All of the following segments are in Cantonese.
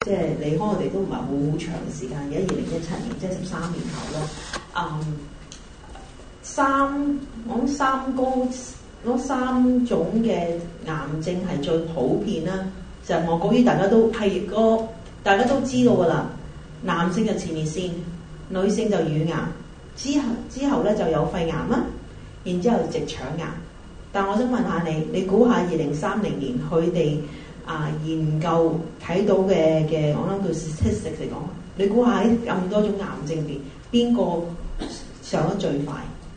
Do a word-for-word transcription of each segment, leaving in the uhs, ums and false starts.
即係離開我哋都唔係好長嘅時間嘅，二零一七年即係十三年後啦。嗯，三我諗三高嗰三種嘅癌症係最普遍啦，就係我講於大家都係個大家都知道㗎啦。男性就前列腺，女性就乳癌，之後之後咧就有肺癌啦，然之後直腸癌。但我想問下你，你估下二零三零年佢哋啊研究睇到嘅嘅，我諗叫 statistics 嚟講，你估下喺咁多種癌症入邊，邊個上得最快？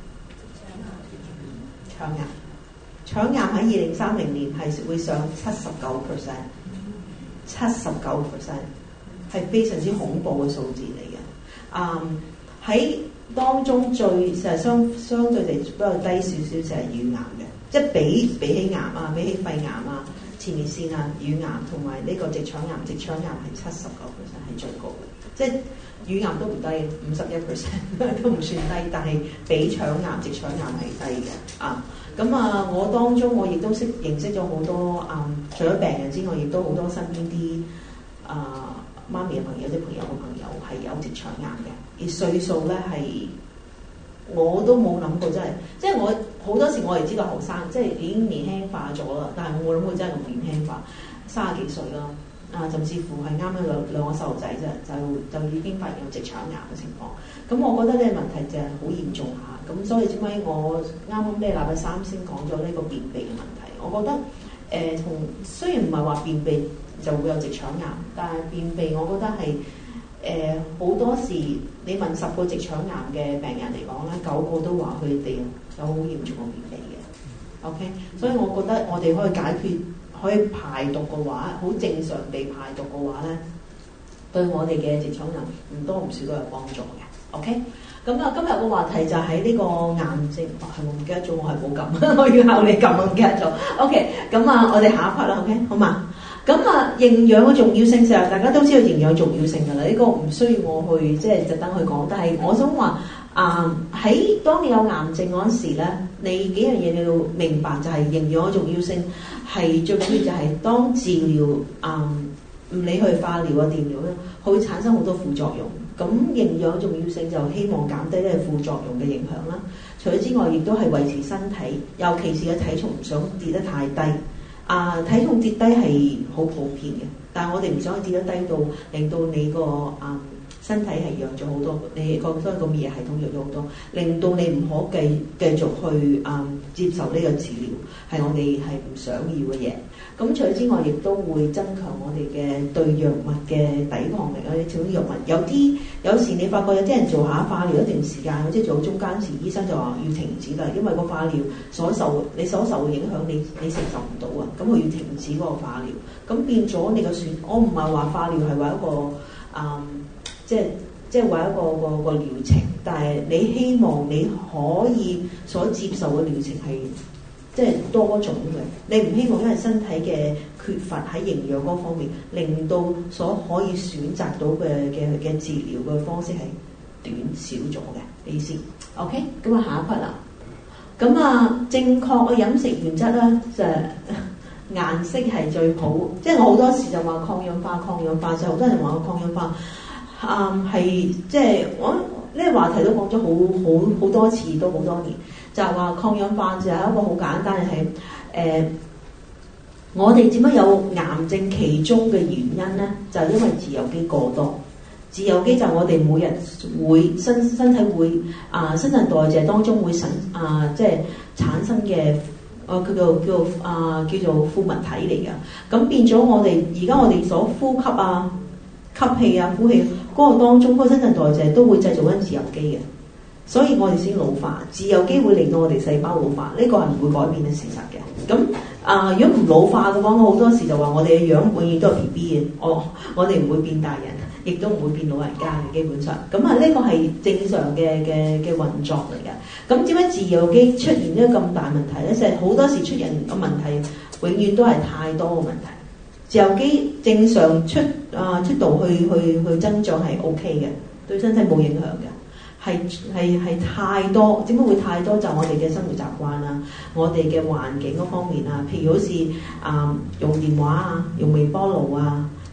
腸癌。腸癌喺二零三零年係會上七十九 percent， 七十九 percent 係非常之恐怖嘅數字嚟嘅。嗯，喺當中最實係相相對地比較低少少就係乳癌嘅，即係比比起癌啊，比起肺癌啊、前列腺啊、乳癌同埋呢個直腸癌，直腸癌係七十九 percent 係最高嘅，即係乳癌都唔低，五十一 percent 都唔算低，但係比腸癌、直腸癌係低嘅啊。咁啊，我當中我亦都識認識咗好多啊、嗯，除咗病人之外，亦都好多身邊啲啊媽咪嘅朋友、啲朋友嘅朋友係有直腸癌嘅，而歲數咧係我都冇諗過，真係，即係我好多時我哋知道後生，即係已經年輕化咗啦，但係我冇諗過真係咁年輕化，三十幾歲啦，啊，甚至乎係啱啱兩兩個細路仔啫，就就已經發現有直腸癌嘅情況。咁我覺得呢個問題就係好嚴重下，咁所以點解我啱啱呢禮拜三先講咗呢個便秘嘅問題？我覺得誒同、呃、雖然唔係話便秘就會有直腸癌，但係便秘我覺得係誒好多時你問十個直腸癌嘅病人嚟講咧，九個都話佢哋有好嚴重嘅便秘嘅。OK， 所以我覺得我哋可以解決可以排毒嘅話，好正常地排毒嘅話咧，對我哋嘅直腸癌唔多唔少都有幫助嘅。OK， 咁啊，今日個話題就喺呢個癌症，係、哦、我唔記得咗，我係冇撳，我要考你撳，我唔記得咗。OK， 咁啊，我哋下一 part 啦 ，OK， 好嘛？咁啊，營養嘅重要性，其實大家都知道營養重要性㗎啦，呢、這個唔需要我去即係特登去講。但係我想話啊，喺、呃、當你有癌症嗰陣時咧，你幾樣嘢你要明白，就係營養嘅重要性係最緊要就係當治療啊，唔、呃、理去化療啊、電療咧，佢會產生好多副作用。咁營養重要性就希望減低呢個副作用嘅影響啦。除咗之外，亦都係維持身體，尤其是嘅體重唔想跌得太低。啊，體重跌低係好普遍嘅，但係我哋唔想跌得低到令到你個啊、嗯、身體係弱咗好多，你個所以個免疫系統弱咗好多，令到你唔可繼繼續去啊、嗯、接受呢個治療，係我哋係唔想要嘅嘢。咁除咗之外，亦都會增強我哋嘅對藥物嘅抵抗力啊！啲少啲藥物有啲有時你發覺有啲人做下化療一段時間，即係做到中間時，醫生就話要停止啦，因為個化療所受你所受嘅影響，你你承受唔到啊！咁佢要停止嗰個化療，咁變咗你個選，我唔係話化療係話一個啊、嗯，即係即係話一個一個一個療程，但係你希望你可以所接受嘅療程係。即係多種嘅，你唔希望因為身體嘅缺乏喺營養嗰方面，令到所可以選擇到嘅嘅嘅治療嘅方式係短少咗嘅意思。OK， 咁啊下一 part 啦。咁啊正確嘅飲食原則咧，就係、顏色係最好。即係我好多時就話抗氧化，抗氧化就好多人話我抗氧化，啊、嗯、係即係我呢、這個話題都講咗好好好多次，都好多年。就係話抗氧化就係一個好簡單嘅係誒，我哋點解有癌症其中嘅原因咧？就係、是、因為自由基過多。自由基就係我哋每日會身身體會啊、呃、新陳代謝當中會產啊即係產生嘅啊叫做叫做啊叫做副物體嚟㗎。咁變咗我哋而家我哋所呼吸啊吸氣啊呼氣嗰、那個當中嗰、那個新陳代謝都會製造緊自由基嘅。所以我哋先老化，自由基會令到我哋細胞老化，呢、這個係唔會改變嘅事實嘅。咁啊、呃，如果唔老化嘅話，我好多時就話我哋嘅樣永遠都係 B B 嘅，哦，我哋唔會變大人，亦都唔會變老人家嘅基本上。咁啊，呢個係正常嘅嘅嘅運作嚟嘅。咁點解自由基出現咗咁大問題咧？就係、是、好多時出現嘅問題，永遠都係太多嘅問題。自由基正常出啊、呃、出道去去去增長係 O K 嘅，對身體冇影響嘅。係係係太多，點解會太多？就係、我哋嘅生活習慣啊，我哋嘅環境嗰方面啊，譬如好似啊、呃、用電話啊，用微波爐啊，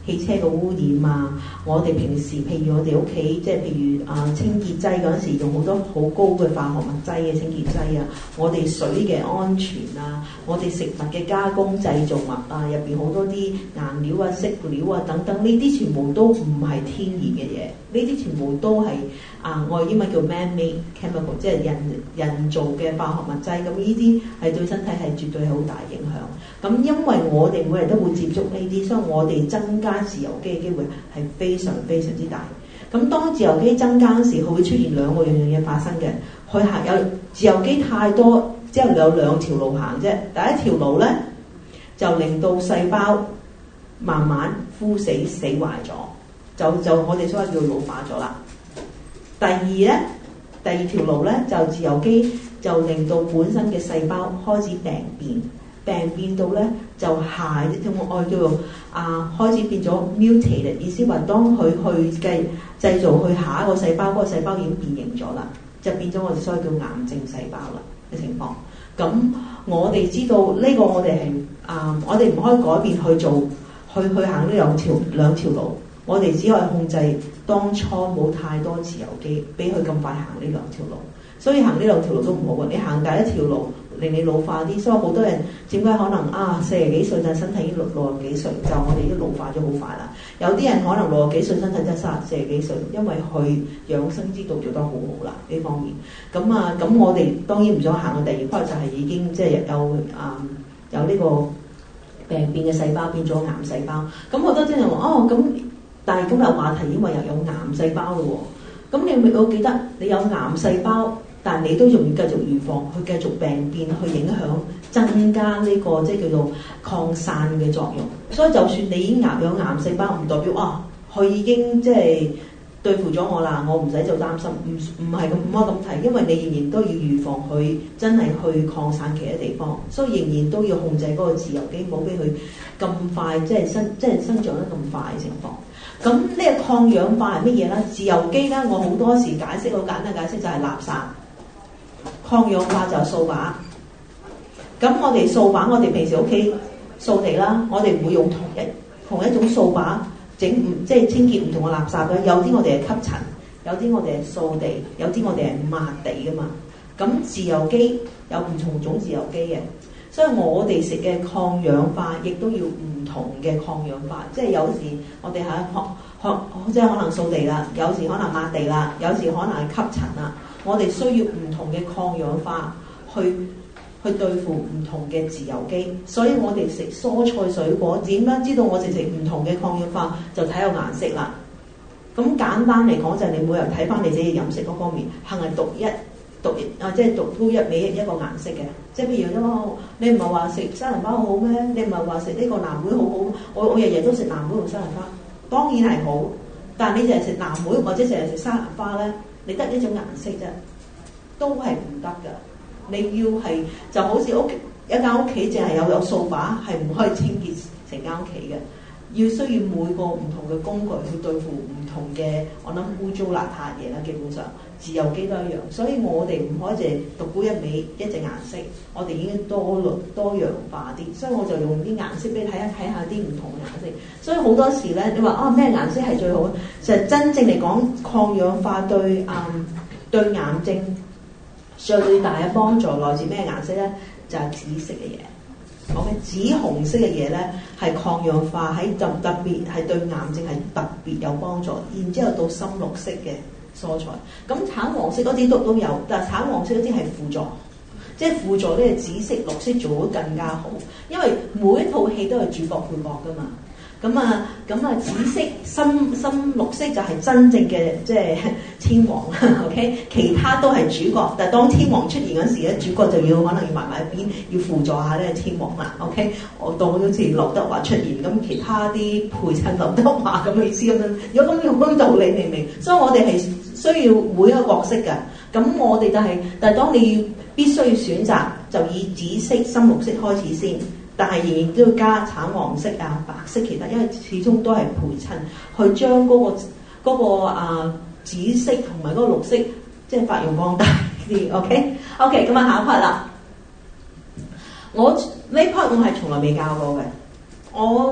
汽車嘅污染啊，我哋平時譬如我哋屋企即係譬如啊清潔劑嗰陣時用好多好高嘅化學物質嘅清潔劑啊，我哋水嘅安全啊，我哋食物嘅加工製造物啊，入邊好多啲顏料啊、色料啊等等，呢啲全部都唔係天然嘅嘢，呢啲全部都係啊我哋英文叫 man-made chemical， 即係人人造嘅化學物質，咁呢啲係對身體係絕對係好大影響。咁因為我哋每日都會接觸呢啲，所以我哋增加自由基嘅機會係非常非常之大。咁當自由基增加嗰時，佢會出現兩個樣樣嘢發生嘅。佢行有自由基太多，之後有兩條路行啫。第一條路咧就令到細胞慢慢枯死死壞咗，就就我哋所謂叫老化咗啦。第二咧，第二條路咧就自由基就令到本身嘅細胞開始病變。病變到咧就係啲我叫做啊開始變咗 mutated， 意思話當佢去計製造去下一個細胞，嗰、那個細胞已經變形咗啦，就變咗我哋所謂叫癌症細胞啦嘅情況。咁我哋知道呢、這個我哋係啊，我哋唔可以改變去做去去行呢兩條兩條路，我哋只可以控制當初冇太多自由基，俾佢咁快行呢兩條路。所以行呢兩條路都唔好嘅，你行第一條路令你老化啲，所以好多人點解可能啊四十幾歲但係身體已經六六十幾歲，就我哋已經老化咗好快啦。有啲人可能六十幾歲身體真係三十四十幾歲，因為佢養生之道做得好好啦呢方面。咁啊咁我哋當然唔想行到第二步，就係已經即係有啊、嗯、有呢個病變嘅細胞變咗癌細胞。咁好多啲人話哦咁，但係今日話題因為又有癌細胞咯喎，咁你咪我記得你有癌細胞。但你都仲要繼續預防，去繼續病變，去影響增加呢、這個即係叫做擴散嘅作用。所以就算你已經癌有癌細胞，唔代表啊，佢已經即係對付咗我啦，我唔使做擔心。唔唔係咁唔可以咁睇，因為你仍然都要預防佢真係去擴散其他地方，所以仍然都要控制嗰個自由基，唔好俾佢咁快即係生即係生長得咁快嘅情況。咁呢個抗氧化係乜嘢咧？自由基咧，我好多時解釋好簡單解釋就係垃圾。抗氧化就係掃把，咁我哋掃把，我哋平時屋企掃地啦，我哋唔會用同一同一種掃把整唔即係清潔唔同嘅垃圾嘅，有啲我哋係吸塵，有啲我哋係掃地，有啲我哋係抹地噶嘛。咁自由基有唔同種自由基嘅，所以我哋食嘅抗氧化亦都要唔同嘅抗氧化，即係有時我哋係學學即係可能掃地啦，有時可能抹地啦，有時可能係吸塵啦。我哋需要唔同嘅抗氧化去去對付唔同嘅自由基，所以我哋食蔬菜水果點樣知道我哋食唔同嘅抗氧化？就睇有顏色啦。咁簡單嚟講就係你每日睇翻你自己飲食嗰方面，係咪獨一獨一啊？即係獨沽一味一個顏色嘅。即係譬如咁，你唔係話食西蘭花好好咩？你唔係話食呢個藍莓好好？我我日日都食藍莓同西蘭花，當然係好。但係你淨係食藍莓或者淨係食西蘭花咧？你得呢種顏色啫，都係唔得㗎。你要係就好似屋企一間屋企，淨係有有掃把，係唔可以清潔成間屋企嘅。要需要每個唔同嘅工具去對付唔同嘅，我諗污糟邋遢嘢啦。基本上自由基都一樣，所以我哋唔可以淨係獨沽一味一隻顏色，我哋已經多類多樣化啲。所以我就用啲顏色俾你睇下睇下啲唔同嘅顏色。所以好多時咧，你話啊咩顏色係最好？就係真正嚟講，抗氧化對嗯對癌症最大嘅幫助來自咩顏色咧？就係、是、紫色嘅嘢。講嘅紫紅色嘅嘢咧，係抗氧化喺特特別係對癌症係特別有幫助。然之後到深綠色嘅蔬菜，咁橙黃色嗰啲都都有，但係橙黃色嗰啲係輔助，即係輔助呢個紫色、綠色做得更加好。因為每一套戲都係主角配角㗎嘛。咁啊，咁啊，紫色、深深綠色就係真正嘅即係天王，OK？其他都係主角，但係當天王出現嗰時咧，主角就要可能要埋埋一邊，要輔助下呢個天王啦，OK？我當好似劉德華出現，咁其他啲陪襯劉德華咁嘅意思咁樣。如果咁用嗰啲道理，明唔明？所以我哋係需要每一個角色嘅。咁我哋就係，但係當你要必須要選擇，就以紫色、深綠色開始先。但係仍然都要加橙黃色啊、白色其他，因為始終都係陪襯，去將嗰、個嗰、個啊紫色同埋嗰個綠色，即係發揚光大啲。OK，OK， 咁啊下一 part 啦。我呢 part 我係從來未教過嘅，我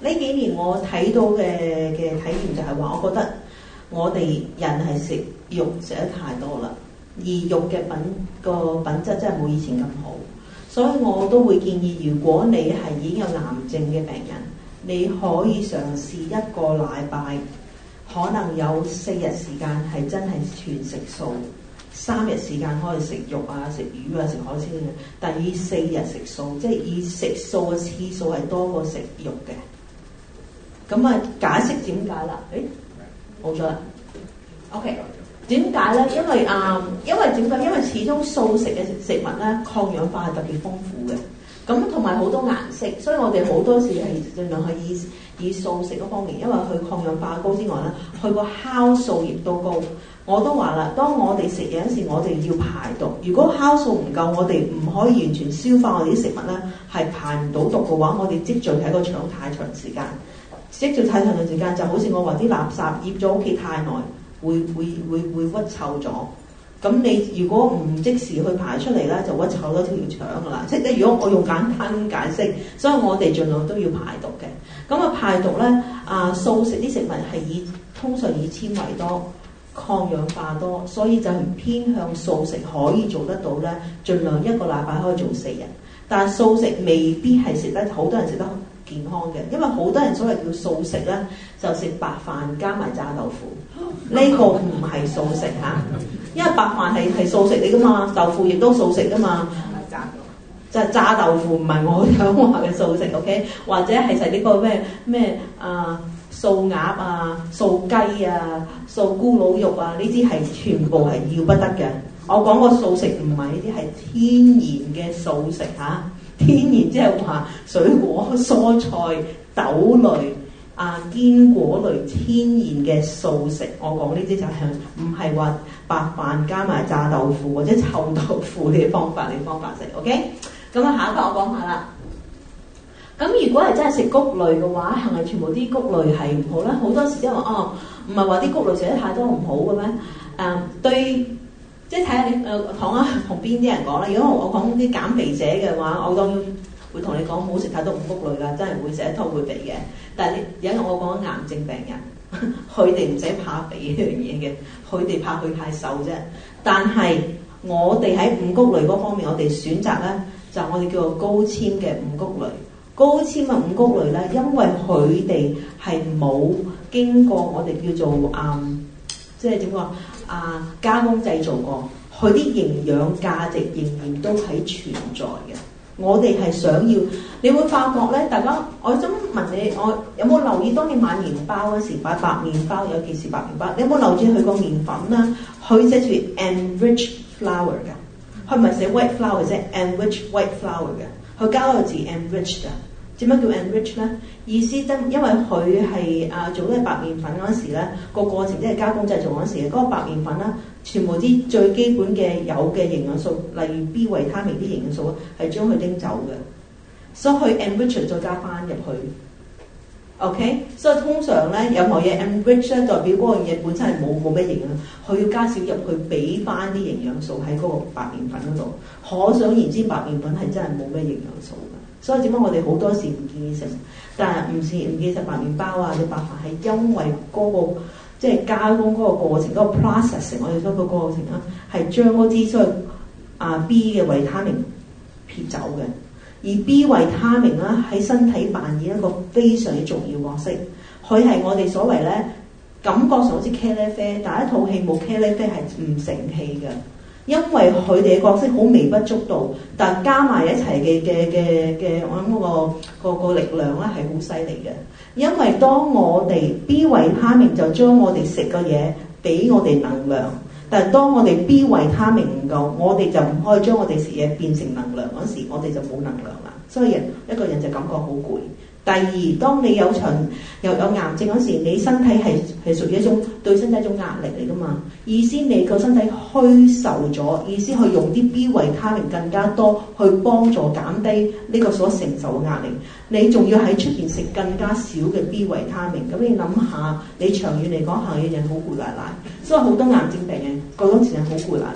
呢幾年我睇到嘅嘅體驗就係話，我覺得我哋人係食肉食得太多啦，而肉嘅品個品質真係冇以前咁好，所以我都會建議，如果你係已經有癌症嘅病人，你可以嘗試一個禮拜，可能有四日時間係真係全食素，三日時間可以食肉啊、食魚啊、食海鮮嘅，但係以四日食素，即係以食素嘅次數係多過食肉嘅。咁啊，解釋點解啦？誒，冇咗啦。OK，點解咧？因為啊、嗯，因為點解？因為始終素食嘅食物咧，抗氧化係特別豐富嘅。咁同埋好多顏色，所以我哋好多時係盡量係以以素食嗰方面，因為佢抗氧化高之外咧，佢個酵素亦都高。我都話啦，當我哋食嘢嗰時，我哋要排毒。如果酵素唔夠，我哋唔可以完全消化我哋啲食物咧，係排唔到毒嘅話，我哋積聚喺個腸太長時間，積聚太長嘅時間就好似我話啲垃圾醃咗屋企太耐，會會會會屈臭咗。咁你如果唔即時去排出嚟咧，就屈臭咗條腸噶啦。即係如果我用簡單解釋，所以我哋盡量都要排毒嘅。咁啊排毒咧，啊素食啲食物係以通常以纖維多、抗氧化多，所以就係偏向素食可以做得到咧。盡量一個禮拜可以做四日，但係素食未必係食得好多人食得健康嘅，因為好多人所謂叫素食咧，就食白飯加埋炸豆腐，呢、這個唔係素食嚇。因為白飯係係素食嚟噶嘛，豆腐亦都素食噶嘛，就係炸豆腐唔係我想話嘅素食 ，OK？ 或者係食呢個咩咩啊素鴨啊、素雞啊、素咕嚕肉啊，呢啲係全部係要不得嘅。我講個素食唔係呢啲係天然嘅素食嚇、啊，天然即係話水果、蔬菜、豆類。啊，堅果類天然嘅素食，我講呢啲就係唔係話白飯加埋炸豆腐或者臭豆腐嘅方法嚟方法食 ，OK？ 咁啊，下一個我講下啦。咁如果係真係食穀類嘅話，係咪全部啲穀類係唔好咧？好多時即係話哦，唔係話啲穀類食得太多唔好嘅咩？誒、嗯，對，即係睇下你誒講啊，同邊啲人講啦。如果我講啲減肥者嘅話，我當然會同你講唔好食太多五穀類啦，真係會食得多會肥嘅。但係你而家我講癌症病人，佢哋唔使怕肥呢樣嘢嘅，佢哋怕佢太瘦啫。但係我哋喺五穀類嗰方面，我哋選擇咧就我哋叫做高纖嘅五穀類。高纖嘅五穀類咧，因為佢哋係冇經過我哋叫做嗯，即係點講啊加工製造過，佢啲營養價值仍然都係存在嘅。我哋係想要，你會發覺咧，大家，我想問你，我有冇留意？當你買麵包嗰時，買白麵包，尤其是白麵包，你有冇留意佢個麵粉啦？佢寫住 enriched flour 嘅，佢唔係寫 white flour 啫 ，enriched white flour 嘅，佢加個字 enriched 啊。點解叫 enrich 咧？意思真因為佢係啊做嗰白麵粉嗰時咧，個過程即係加工製造嗰時，嗰、嗰個白麵粉啦，全部啲最基本嘅有嘅營養素，例如 B 維他命啲營養素係將佢拎走嘅，所以佢 enrich 再加翻入去。OK， 所以通常咧任何嘢 enrich 咧代表嗰樣嘢本身係冇冇咩營養，佢要加少入去俾翻啲營養素喺嗰個白麵粉嗰度。可想而知，白麵粉係真係冇咩營養素嘅。所以點解我哋好多時唔建議食，但係唔是唔建議食白麵包啊，啲白飯係因為嗰、嗰個即係加工嗰個過程，嗰、嗰個 process 我哋嗰個過程啦，係將嗰啲所謂啊 B 嘅維他命撇走嘅。而 B 維他命啦喺身體扮演一個非常之重要角色，佢係我哋所謂咧感覺上好似茄喱啡，但係一套戲冇茄喱啡係唔成戲嘅。因為佢哋嘅角色好微不足道，但加埋一齊嘅嘅嘅嘅，我諗嗰個個個力量咧係好犀利嘅。因為當我哋 B 維他命就將我哋食嘅嘢俾我哋能量，但係當我哋 B 維他命唔夠，我哋就唔可以將我哋食嘢變成能量嗰時，我哋就冇能量啦。所以人一個人就感覺好攰。第二，當你有長又有，有癌症嗰時，你身體係係屬於一種對身體一種壓力嚟噶嘛？意思你個身體虛受咗，意思去用啲 B 維他命更加多去幫助減低呢個所承受嘅壓力。你仲要喺出邊食更加少嘅 B 維他命，咁你諗下，你長遠嚟講，行嘅人好攰賴賴。所以好多癌症病人嗰段時間好攰賴賴。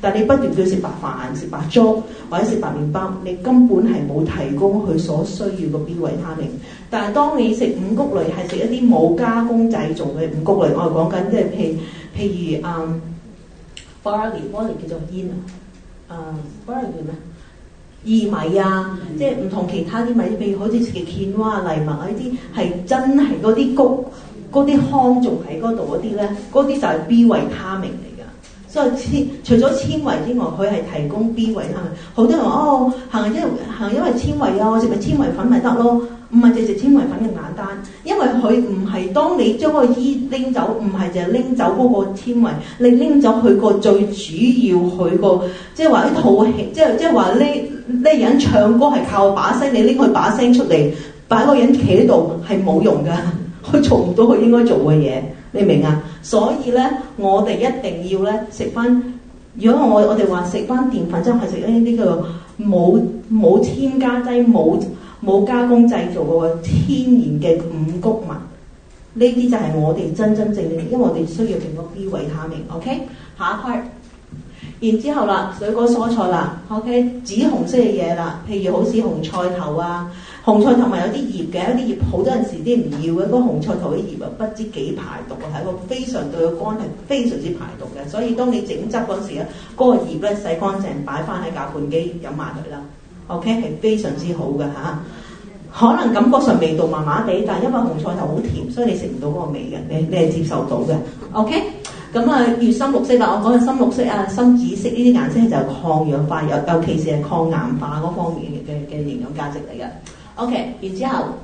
但你不斷叫食白飯、食白粥或者食白麵包，你根本係冇提供佢所需要嘅 B 維他命。但係當你食五穀類係食一啲冇加工製造嘅五穀類，我係講緊即係譬譬如嗯 barley，barley 叫做煙啊，誒 barley 叫咩？薏米啊，嗯、即係唔同其他啲米，譬如好似食嘅芡哇、藜麥啊呢啲，係真係嗰啲穀嗰啲糠仲喺嗰度嗰啲咧，嗰啲就係 B 維他命嚟㗎。所以纖除咗纖維之外，佢係提供 B 維他命。好多人話哦，係因為係因為纖維啊，我食咪纖維粉咪得咯。唔係淨係纖維粉咁簡單，因為佢唔係當你將個衣拎走，唔係淨係拎走嗰個纖維，你拎走佢個最主要佢個，即係話啲套戲，即係即係話呢呢人唱歌係靠把聲，你拎佢把聲出嚟，擺個人企喺度係冇用㗎，佢做唔到佢應該做嘅嘢，你明啊？所以咧，我哋一定要咧食翻，如果我我哋話食翻澱粉，即係食呢啲叫冇冇添加劑冇。冇加工製造嘅天然嘅五穀物，呢啲就係我哋真真正正，因為我哋需要蘋果 B 維他命 ，OK？ 下一 part，然之後啦，水果蔬菜啦 ，OK？ 紫紅色嘅嘢啦，譬如好似紅菜頭啊，紅菜頭咪有啲葉嘅，有啲葉好多陣時啲唔要嘅，嗰個紅菜頭啲葉啊不知幾排毒啊，係一個非常對個肝係非常之排毒嘅，所以當你整汁嗰時咧，嗰、那個葉咧洗乾淨擺翻喺攪拌機飲埋佢啦。OK 係非常之好嘅嚇，可能感覺上味道麻麻地，但係因為紅菜頭好甜，所以你食唔到嗰個味嘅，你你係接受到嘅。OK， 咁啊越深綠色啦，我講嘅深綠色啊、深紫色呢啲顏色就係抗氧化，尤尤其是係抗癌化嗰方面嘅嘅營養價值嚟嘅。OK， 然之後，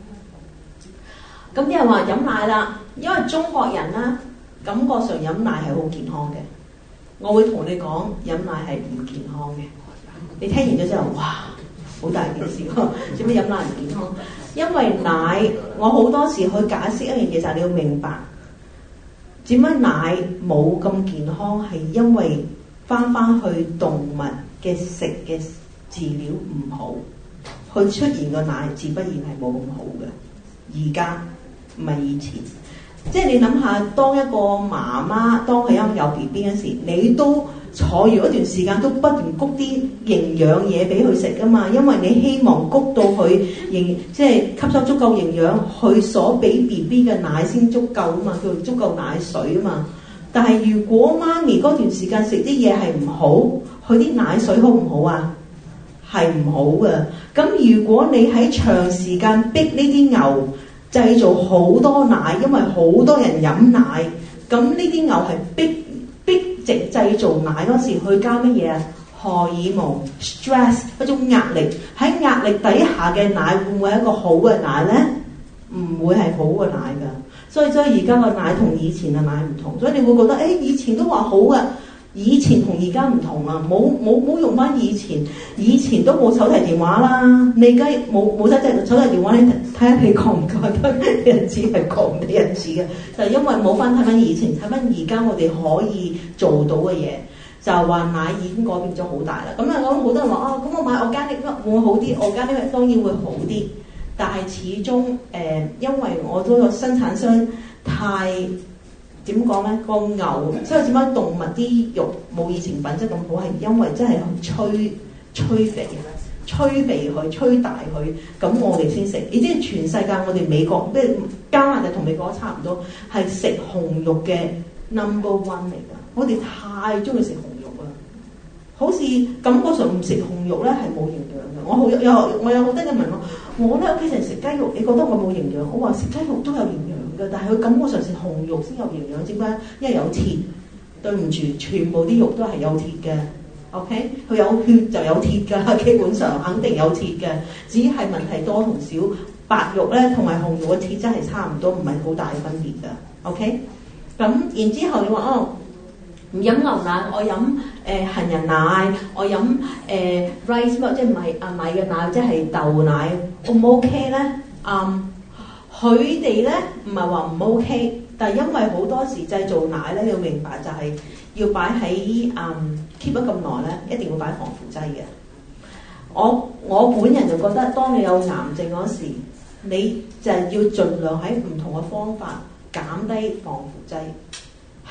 咁啲人話飲奶啦，因為中國人啦感覺上飲奶係好健康嘅，我會同你講飲奶係唔健康嘅。你聽完咗之後，哇，好大件事喎！做咩飲奶唔健康？因為奶，我好多時去解釋一樣嘢就係你要明白，點解奶冇咁健康，係因為翻翻去動物嘅食嘅飼料唔好，佢出現個奶自不然係冇咁好嘅。而家唔係以前，即係你諗下，當一個媽媽當佢因為有 B B 嗰時，你都坐住一段時間都不斷谷啲營養嘢俾佢食噶嘛，因為你希望谷到佢營即係吸收足夠營養，佢所俾 B B 嘅奶先足夠啊嘛，叫做足夠奶水啊嘛。但係如果媽咪嗰段時間食啲嘢係唔好，佢啲奶水好唔好啊？係唔好嘅。咁如果你喺長時間逼呢啲牛製造好多奶，因為好多人飲奶，咁呢啲牛係逼逼直製造奶嗰時，去加乜嘢啊？荷爾蒙 stress 一種壓力，喺壓力底下嘅奶會唔會係一個好嘅奶咧？唔會係好嘅奶㗎。所以所以而家個奶同以前嘅奶唔同，所以你會覺得誒、欸、以前都話好嘅，以前同而家唔同啊！冇冇冇用翻以前，以前都冇手提電話啦，你而家冇冇手提手提電話，你睇下你過唔過得日子係過唔得日子嘅，就係、因為冇翻睇翻以前，睇翻而家我哋可以做到嘅嘢，就係話奶已經改變咗好大啦。咁啊，我好多人話啊，咁、哦、我買 organic 會好啲 organic 當然會好啲。但係始終誒、呃，因為我嗰個生產商太點講咧，個牛，所以點解動物啲肉冇以前品質咁好，係因為真係催催肥、催肥佢、催大佢，咁我哋先食。而即係全世界，我哋美國，即係加拿大同美國差唔多，係食紅肉嘅 number one 嚟㗎。我哋太中意食紅肉啦，好似感覺上唔食紅肉咧係冇營養嘅。我好有我有好多人問我。我咧屋企成日食雞肉，你覺得我冇營養？我話食雞肉都有營養嘅，但係佢感覺上食紅肉先有營養，點解？因為有鐵。對唔住，全部啲肉都係有鐵嘅。OK，佢有血就有鐵㗎，基本上肯定有鐵嘅。只係問題多同少，白肉咧同埋紅肉嘅鐵質係差唔多，唔係好大分別㗎。OK，咁然之後你話哦。唔飲牛奶，我飲誒杏仁奶，我飲誒、呃、rice milk 即係米啊米嘅奶，即係豆奶，O 唔 OK 咧？嗯，佢哋咧唔係話唔 OK，但係因為好多時製造奶咧，你要明白就係要擺喺嗯 keep 咗咁耐咧，一定要擺防腐劑嘅。我我本人就覺得，當你有癌症嗰時，你就係要盡量喺唔同嘅方法減低防腐劑。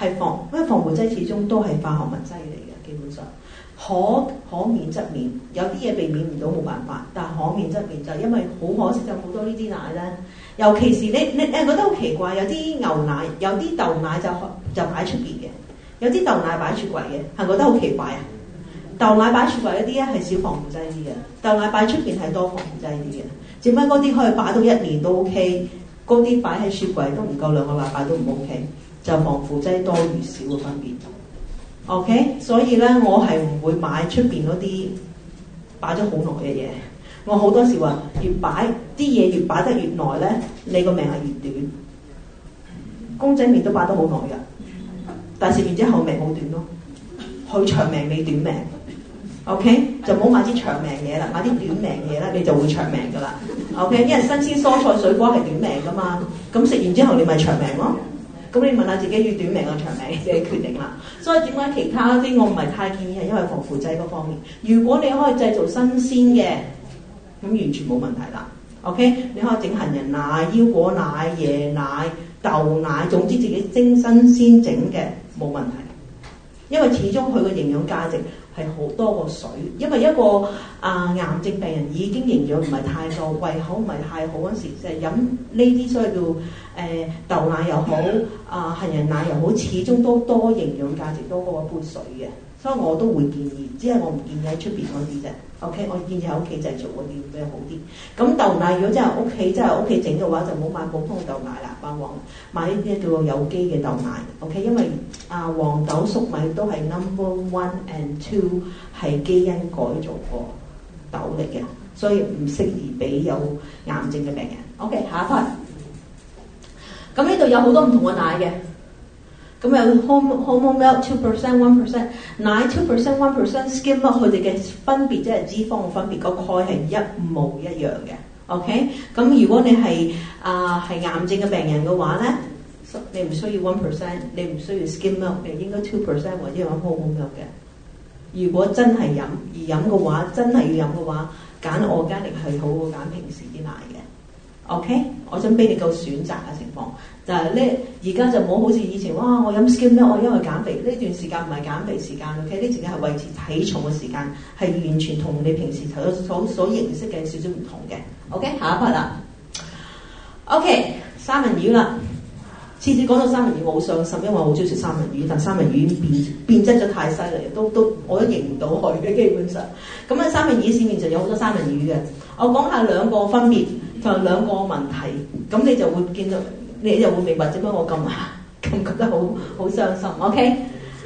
係防，因為防腐劑始終都係化學物質嚟嘅，基本上可可免則免，有啲嘢避免唔到冇辦法，但係可免則免就因為好可惜就好多呢啲奶咧，尤其是你你你覺得好奇怪，有啲牛奶有啲豆奶就就擺出邊嘅，有啲豆奶擺雪櫃嘅，係覺得好奇怪啊！豆奶擺雪櫃嗰啲咧係少防腐劑啲嘅，豆奶擺出邊係多防腐劑啲嘅。點解嗰啲可以擺到一年都 OK， 嗰啲擺喺雪櫃都唔夠兩個禮拜都唔 OK， 就防腐劑多與少嘅分別。OK， 所以咧我係唔會買出邊嗰啲擺咗好耐嘅嘢。我好多時話越擺啲嘢越擺得越耐咧，你個命係越短。公仔麵都擺得好耐㗎，但係食完之後命好短咯，佢長命你短命。OK， 就唔好買啲長命嘢啦，買啲短命嘢咧，你就會長命噶啦。OK， 因為新鮮蔬菜水果係短命噶嘛，咁食完之後你咪長命咯。咁你問下自己要短命定長命，你自己決定啦。所以點解其他啲我唔係太建議係因為防腐劑嗰方面。如果你可以製造新鮮嘅，咁完全冇問題啦。OK， 你可以整杏仁奶、腰果奶、椰奶、豆奶，總之自己蒸新鮮整嘅冇問題。因為始終佢個營養價值係好多過水，因為一個啊、呃、癌症病人已經營養唔係太夠，胃口唔係太好嗰時，就係飲呢啲所謂叫誒豆奶又好啊、呃、杏仁奶又好，始終都多營養價值多過一杯水嘅，所以我都會建議，只係我唔建議喺出邊嗰啲啫。OK， 我建議喺屋企製造嗰啲比較好啲。咁豆奶如果真係屋企真係屋企整嘅話，就唔好買普通豆奶啦，包黃買呢啲叫做有機嘅豆奶。OK， 因為啊黃豆粟米都係 number one and two 係基因改造過豆嚟嘅，所以唔適宜俾有癌症嘅病人。OK， 下一 part。咁呢度有好多唔同嘅奶嘅。咁有 whole whole milk two percent one percent 奶 two percent one percent skim milk 佢哋嘅分別即係脂肪嘅分別，個鈣係一模一樣嘅。OK， 咁如果你係啊係癌症嘅病人嘅話咧，你唔需要 one percent， 你唔需要 skim milk， 你應該 two percent 或者用 whole milk 嘅。如果真係飲而飲嘅話，真係要飲嘅話，揀 organic 係好過揀平時啲奶嘅。OK， 我想俾你個選擇嘅情況，就係咧而家就冇好似以前，哇！我飲 skim milk，我因為減肥，呢段時間唔係減肥時間 ，OK？ 呢段時間係維持體重嘅時間，係完全同你平時所所所認識嘅少少唔同嘅。OK， 下一 part 啦。OK， 三文魚啦，次次講到三文魚我好傷心，因為我好中意食三文魚，但三文魚已經變變質咗太犀利，都都我都認唔到佢嘅基本上。咁啊，三文魚市面上有好多三文魚嘅，我講下兩個分別。就兩個問題，咁你就會見到，你就會明白點解我咁咁覺得好好傷心。OK，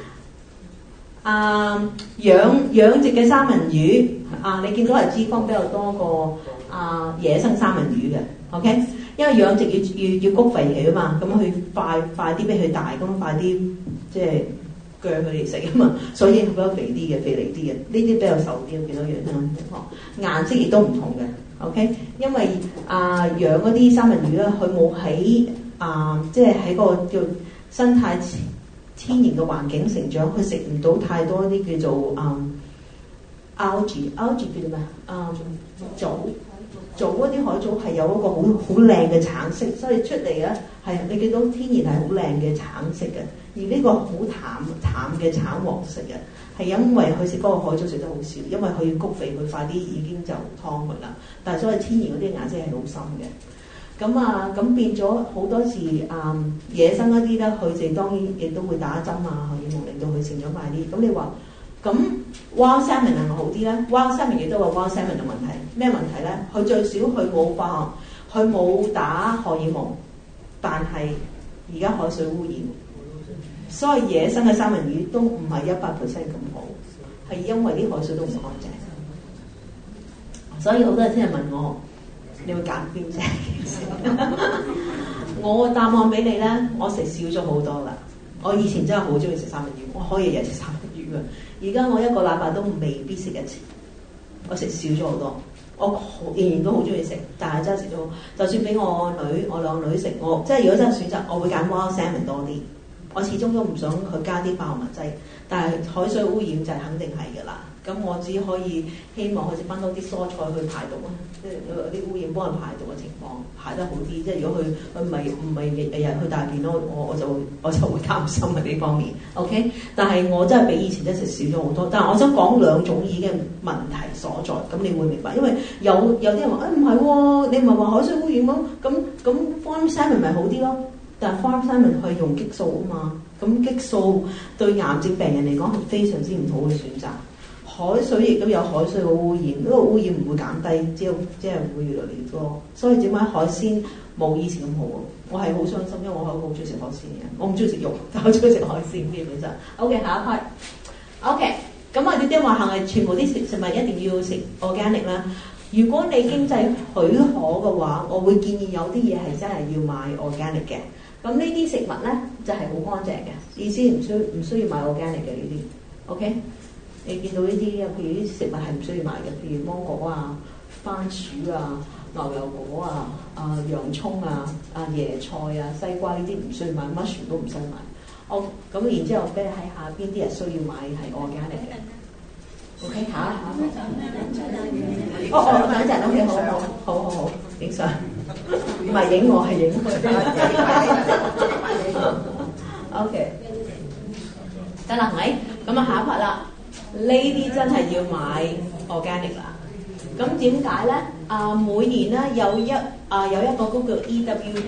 啊養養殖嘅三文魚啊，你見到係脂肪比較多過啊野生三文魚嘅。OK， 因為養殖要要要谷肥佢啊嘛，咁佢快快啲俾佢大，咁快啲即係鋸佢哋食啊嘛，所以比較肥啲嘅，肥膩啲嘅，呢啲比較瘦啲，見到樣嘅情況，顏色亦都唔同嘅。OK， 因為啊、呃、養嗰啲三文魚咧，佢冇喺啊即係喺個叫生態天然嘅環境成長，佢食唔到太多啲叫做啊 algae algae 叫做咩啊藻藻嗰啲海藻係有一個好好靚嘅橙色，所以出嚟咧係你見到天然係好靚嘅橙色嘅，而呢個好淡淡嘅橙黃色嘅。係因為佢食嗰個海藻食得好少，因為佢要谷肥，佢快啲已經就湯佢啦。但係所謂天然嗰啲顏色係好深嘅。咁啊，咁變咗好多時啊、嗯，野生嗰啲咧，佢哋當然亦都會打針啊，荷爾蒙令到佢成長快啲。咁你話，咁 wild salmon 係咪好啲咧 ？wild salmon 亦都有 wild salmon 嘅問題。咩問題咧？佢最少佢冇化學，佢冇打荷爾蒙，但係而家海水污染。所以野生嘅三文魚都唔係一百 percent 咁好，係因為啲海水都唔乾淨。所以好多人聽日問我，你會揀邊隻？我個答案俾你咧，我食少咗好多啦。我以前真係好中意食三文魚，我可以日日食三文魚嘅。而家我一個禮拜都未必食一次，我食少咗好多。我仍然都好中意食，但係真係食咗。就算俾我女、我兩個女食，我即係如果真係選擇，我會揀 wild salmon 多啲。 我始終都唔想去加啲化學物質。但係海水污染就係肯定係㗎啦。咁我只可以希望佢哋分多啲蔬菜去排毒啊，即係有啲污染幫人排毒嘅情況排得好啲。即係如果佢佢唔係唔係日日去大便咯，我我就我就會擔心喺呢方面。OK， 但係我真係比以前真係少咗好多。但係我想講兩種已經問題所在，咁你會明白。因為有有啲人話誒唔係喎，你唔係話海水污染咯，咁咁 farm salmon 咪好啲咯？但係 farm salmon 係用激素啊嘛，咁激素對癌症病人嚟講係非常之唔好嘅選擇。海水亦都有海水嘅污染，呢、這個污染唔會減低，只有即係會越嚟越多。所以點解海鮮冇以前咁好啊？我係好傷心，因為我係好中意食海鮮嘅，我唔中意食肉，但我中意食海鮮基本上。OK， 下一批。OK， 咁我哋啲話係咪全部啲食食物一定要食 organic 啦？如果你經濟許可嘅話，我會建議有啲嘢係真係要買 organic 嘅。咁呢啲食物咧就係好乾淨嘅，意思唔需唔需要買 organic 嘅呢啲。OK， 你見到呢啲啊，譬如啲食物係唔需要買嘅，譬如芒果啊、番薯啊、牛油果啊、啊洋葱啊、啊椰菜啊、西瓜呢啲唔需要買，乜全都唔使買。哦，咁然之後俾你睇下邊啲係需要買係 organic 嘅。OK， 下一下。哦哦，等陣 ，OK， 好好好好好，影相，唔係影我係影佢。OK， 得啦，係咪？咁啊下一 part 啦，呢啲真係要買 organic 啦。咁點解咧？啊，每年咧有一啊有一個嗰叫 E W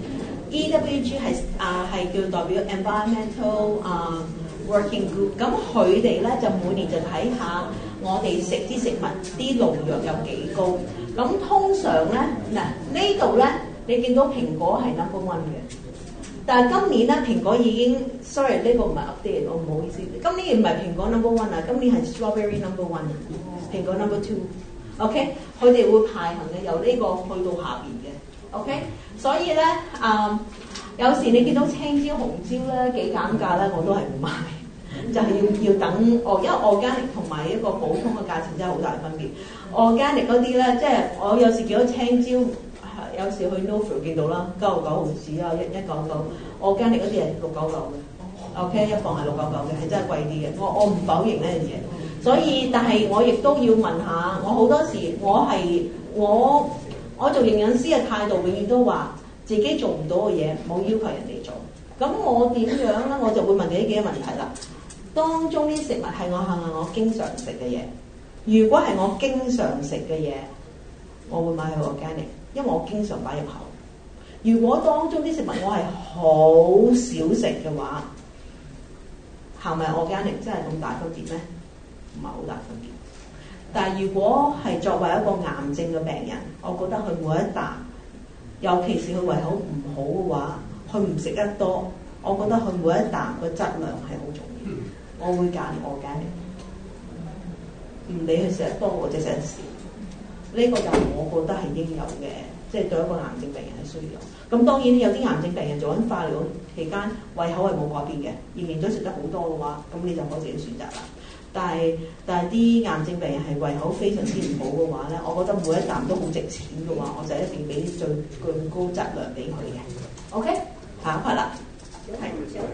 G，E W G 係啊係叫代表 environmental 啊。Working group， 咁佢哋咧就每年就睇下我哋食啲食物啲農藥有幾高。咁通常咧嗱呢度咧你見到蘋果係 number one 嘅，但係今年咧蘋果已經 sorry 呢個唔係 update， 我唔好意思，今年唔係蘋果 number one 啊，今年係 strawberry number one， 蘋果 number two。OK， 佢哋會排行嘅，由呢個去到下邊嘅。OK， 所以咧啊、嗯、有時你見到青椒紅椒咧幾減價咧，我都係唔買。就係要要等哦，因為 organic 同埋一個普通嘅價錢真係好大分別。organic 嗰啲咧，即係我有時見到青椒，有時去 Novro 見到啦，九十九毫紙啊，一一九九。organic 嗰啲係六九九嘅 ，OK 一磅係六九九嘅，係真係貴啲嘅。我我唔否認呢樣嘢，所以但係我亦都要問下，我好多時我係我我做營養師嘅態度，永遠都話自己做唔到嘅嘢，冇要求人哋做。咁我點樣咧？我就會問你呢幾個問題啦。當中啲食物係我係咪我經常食嘅嘢？如果係我經常食嘅嘢，我會買去 organic，因為我經常擺入口。如果當中啲食物我係好少食嘅話，係咪 organic 真係咁大分別咩？唔係好大分別。但係如果係作為一個癌症嘅病人，我覺得佢每一啖，尤其是佢胃口唔好嘅話，佢唔食得多，我覺得佢每一啖個質量係好重要。我會揀 organic，唔理佢食得多或者食得少，呢、這個就係我覺得係應有嘅，即、就、係、是、對一個癌症病人係需要。咁當然有啲癌症病人做緊化療期間胃口係冇改變嘅，仍然都食得好多嘅話，咁你就可以自己選擇啦。但係但係啲癌症病人係胃口非常之唔好嘅話咧，我覺得每一啖都好值錢嘅話，我就一定俾最最高質量俾佢嘅。OK， 下一 part 啦。係。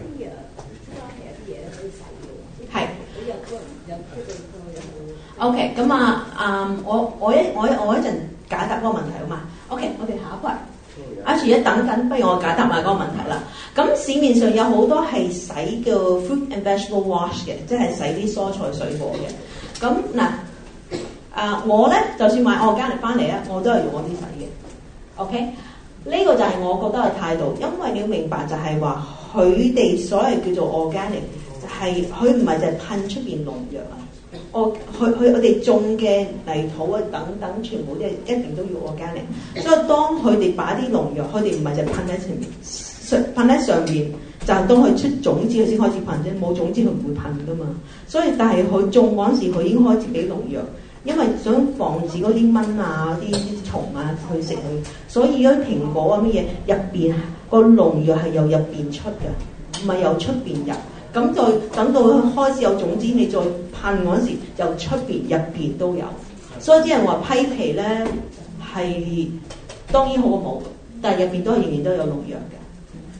係。OK， 咁啊，嗯，我我一我我一陣解答嗰個問題好嘛 ？OK， 我哋下一 part。阿樹一等緊，不如我解答埋嗰個問題啦。咁市面上有好多係洗叫 fruit and vegetable wash 嘅，即係洗啲蔬菜水果嘅。咁嗱，啊我咧就算買 organic 翻嚟咧，我都係用我啲洗嘅。OK，呢個就係我覺得嘅態度，因為你要明白就係話佢哋所謂叫做 organic。係，佢唔係就係噴出邊農藥啊！我佢佢我哋種嘅泥土啊等等，全部都係一定都要 organic。所以當佢哋擺啲農藥，佢哋唔係就係噴喺上面，上噴喺上面，就係當佢出種子佢先開始噴啫。冇種子佢唔會噴噶嘛。所以但係佢種嗰陣時，佢已經開始俾農藥，因為想防止嗰啲蚊啊、啲蟲啊去食佢。所以嗰啲蘋果啊乜嘢入邊個農藥係由入邊出嘅，唔係由出邊入。咁再等到佢開始有種子，你再噴嗰時，由出邊入邊都有。所以啲人話批皮咧係當然好過冇，但係入邊都係仍然都有農藥嘅。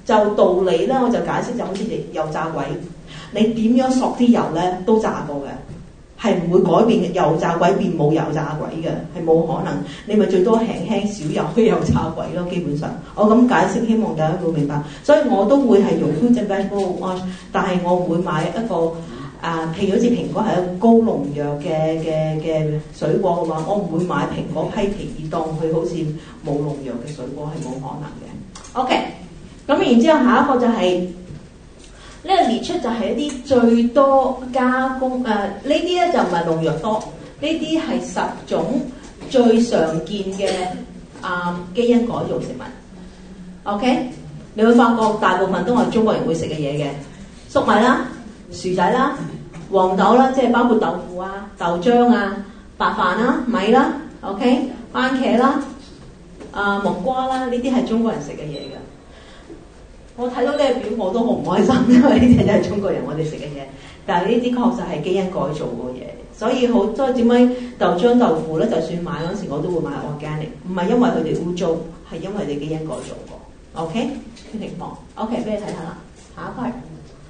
就道理咧，我就解釋就好似油炸鬼，你點樣索啲油咧都炸過嘅。係唔會改變嘅，油炸鬼變冇油炸鬼嘅，係冇可能。你咪最多輕輕少油嘅油炸鬼咯，基本上。我咁解釋，希望大家會明白。所以我都會係用 fruit and vegetable wash，但係我會買一個啊，譬如好似蘋果係一個高農藥嘅嘅嘅水果嘅話，我唔會買蘋果批皮而當佢好似冇農藥嘅水果，係冇可能嘅。OK，咁然之後下一個就係、是。呢個列出就係一啲最多加工誒，呢啲咧就唔係農藥多，呢啲係十種最常見嘅啊、呃、基因改造食物。OK， 你會發覺大部分都係中國人會食嘅嘢嘅，粟米啦、薯仔啦、黃豆啦，即係包括豆腐啊、豆漿啊、白飯啦、米啦 ，OK， 番茄啦、啊、呃、木瓜啦，呢啲係中國人食嘅嘢嘅。我睇到呢個表我都好唔開心，因為呢啲真係中國人我哋食嘅嘢，但係呢啲確實係基因改造嘅嘢，所以好所以點解豆漿豆腐咧，就算買嗰時我都會買 organic， 唔係因為佢哋污糟，係因為佢哋基因改造過。OK， 呢情況 OK， 俾你睇下啦，下一塊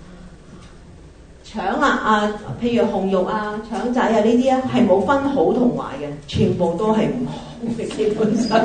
腸啊啊，譬如紅肉啊、腸仔啊呢啲啊，係冇分好同壞嘅，全部都係唔好嘅，基本上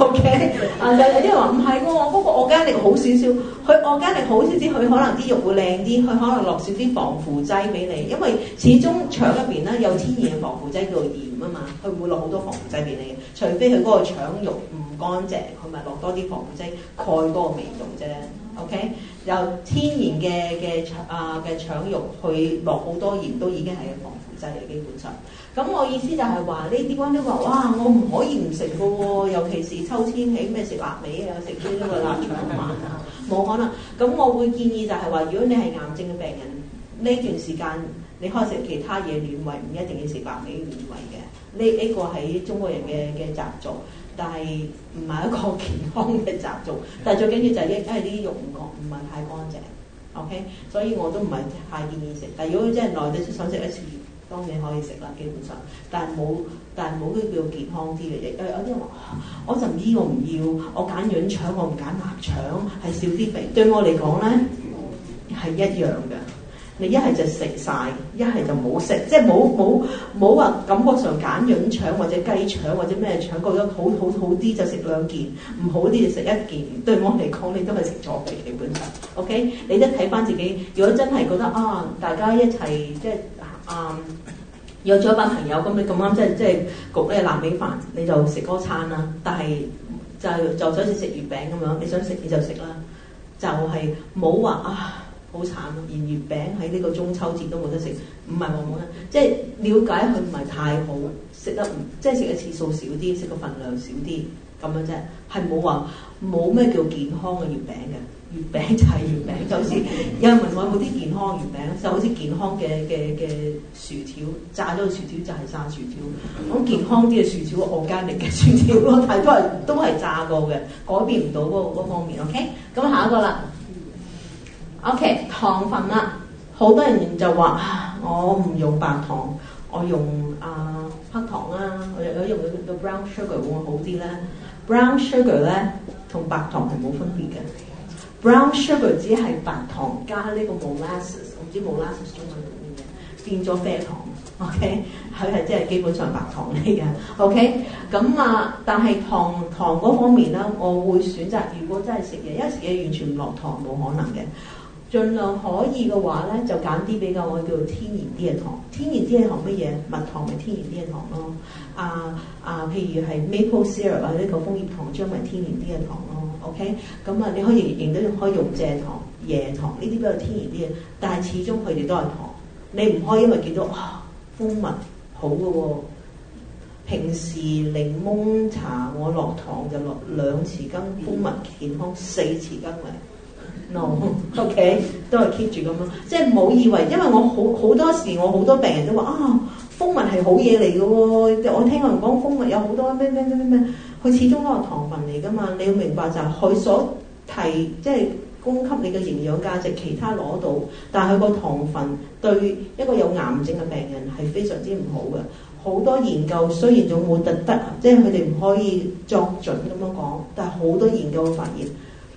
OK 啊，就有啲人話唔係喎，嗰、那個 organic 好少少，佢 organic 好少少，佢可能啲肉會靚啲，佢可能落少啲防腐劑俾你，因為始終腸入邊咧有天然嘅防腐劑叫做鹽啊嘛，佢唔會落好多防腐劑俾你嘅，除非佢嗰個腸肉唔乾淨，佢咪落多啲防腐劑蓋嗰個味道啫。OK， 由天然嘅嘅啊嘅腸肉去落好多鹽，都已經係防腐劑嚟，基本上。咁我意思就係話呢啲關都話，哇！我唔可以唔食噶喎，尤其是秋天起咩食臘味啊，食呢個臘腸飯啊，冇可能。咁我會建議就係話，如果你係癌症嘅病人，呢段時間你可以食其他嘢暖胃，唔一定要食臘味暖胃嘅。呢呢、呢個係中國人嘅嘅習俗。但係唔係一個健康嘅習俗，但係最緊要就係因因為啲肉唔乾唔係太乾淨 ，OK， 所以我都唔係太建議食。但係如果真係耐啲想食一次，當然可以食啦，基本上。但係冇，但係冇啲叫健康啲嘅嘢。誒有啲人話，我就唔醫我唔要，我揀潤腸，我唔揀臘腸，係少啲肥。對我嚟講咧係一樣嘅。你一係就食晒，一係就冇食，即係冇冇冇話感覺上揀潤腸或者雞腸或者咩腸，覺得好好好啲就食兩件，唔好啲就食一件。對我嚟講，你都係食錯嘅基本上。OK， 你都睇翻自己。如果真係覺得啊，大家一齊即係啊約咗一班朋友，咁你咁啱即係即係焗呢臘味飯，你就食嗰餐啦。但係就就好似食月餅咁樣，你想食你就食啦，就係冇話啊。好慘啊！連月餅喺呢個中秋節都冇得食，唔係冇冇得，即係了解佢唔係太好，食得唔即係食嘅次數少啲，食個份量少啲咁樣啫，係冇話冇咩叫健康嘅月餅嘅，月餅就係月餅，就好似有人問我有冇啲健康月餅，就好似健康嘅嘅嘅薯條，炸咗嘅薯條就係炸薯條，咁健康啲嘅薯條，organic嘅薯條咯，但係都係都係炸過嘅，改變唔到嗰嗰方面。OK， 咁下一個啦。OK， 糖分啦，好多人就話我唔用白糖，我用啊、呃、黑糖啊，我有用個 brown sugar 會唔會好啲咧 ？brown sugar 咧同白糖係冇分別嘅 ，brown sugar 只係白糖加呢個 molasses， 我唔知 molasses 中文係咩嘢，變咗啡糖。OK， 佢係即係基本上白糖嚟嘅。OK， 咁啊，但係糖糖嗰方面咧，我會選擇如果真係食嘢，因為食嘢完全唔落糖冇可能嘅。盡量可以嘅話咧，就揀啲比較我叫做天然啲嘅糖。天然啲嘅糖乜嘢？蜜糖咪天然啲嘅糖咯。啊啊，譬如係 maple syrup 啊，呢個楓葉糖漿咪天然啲嘅糖咯。OK，咁啊，你可以認到可以用蔗糖、椰糖呢啲比較天然啲嘅，但係始終佢哋都係糖。你唔可以因為見到啊蜂蜜好嘅喎、哦，平時檸檬茶我落糖就落兩匙羹，蜂蜜健康四匙羹嚟。no，OK， 都係 keep 住咁咯，即係冇以為，因為我好好多時，我好多病人都話啊，蜂蜜係好嘢嚟嘅喎，我聽人講蜂蜜有好多咩咩咩咩咩，佢始終都係糖分嚟㗎嘛，你要明白就係佢所提即係供給你嘅營養價值，其他攞到，但係佢個糖分對一個有癌症嘅病人係非常之唔好嘅。好多研究雖然仲冇特得，即係佢哋唔可以作準咁樣講，但係好多研究發現。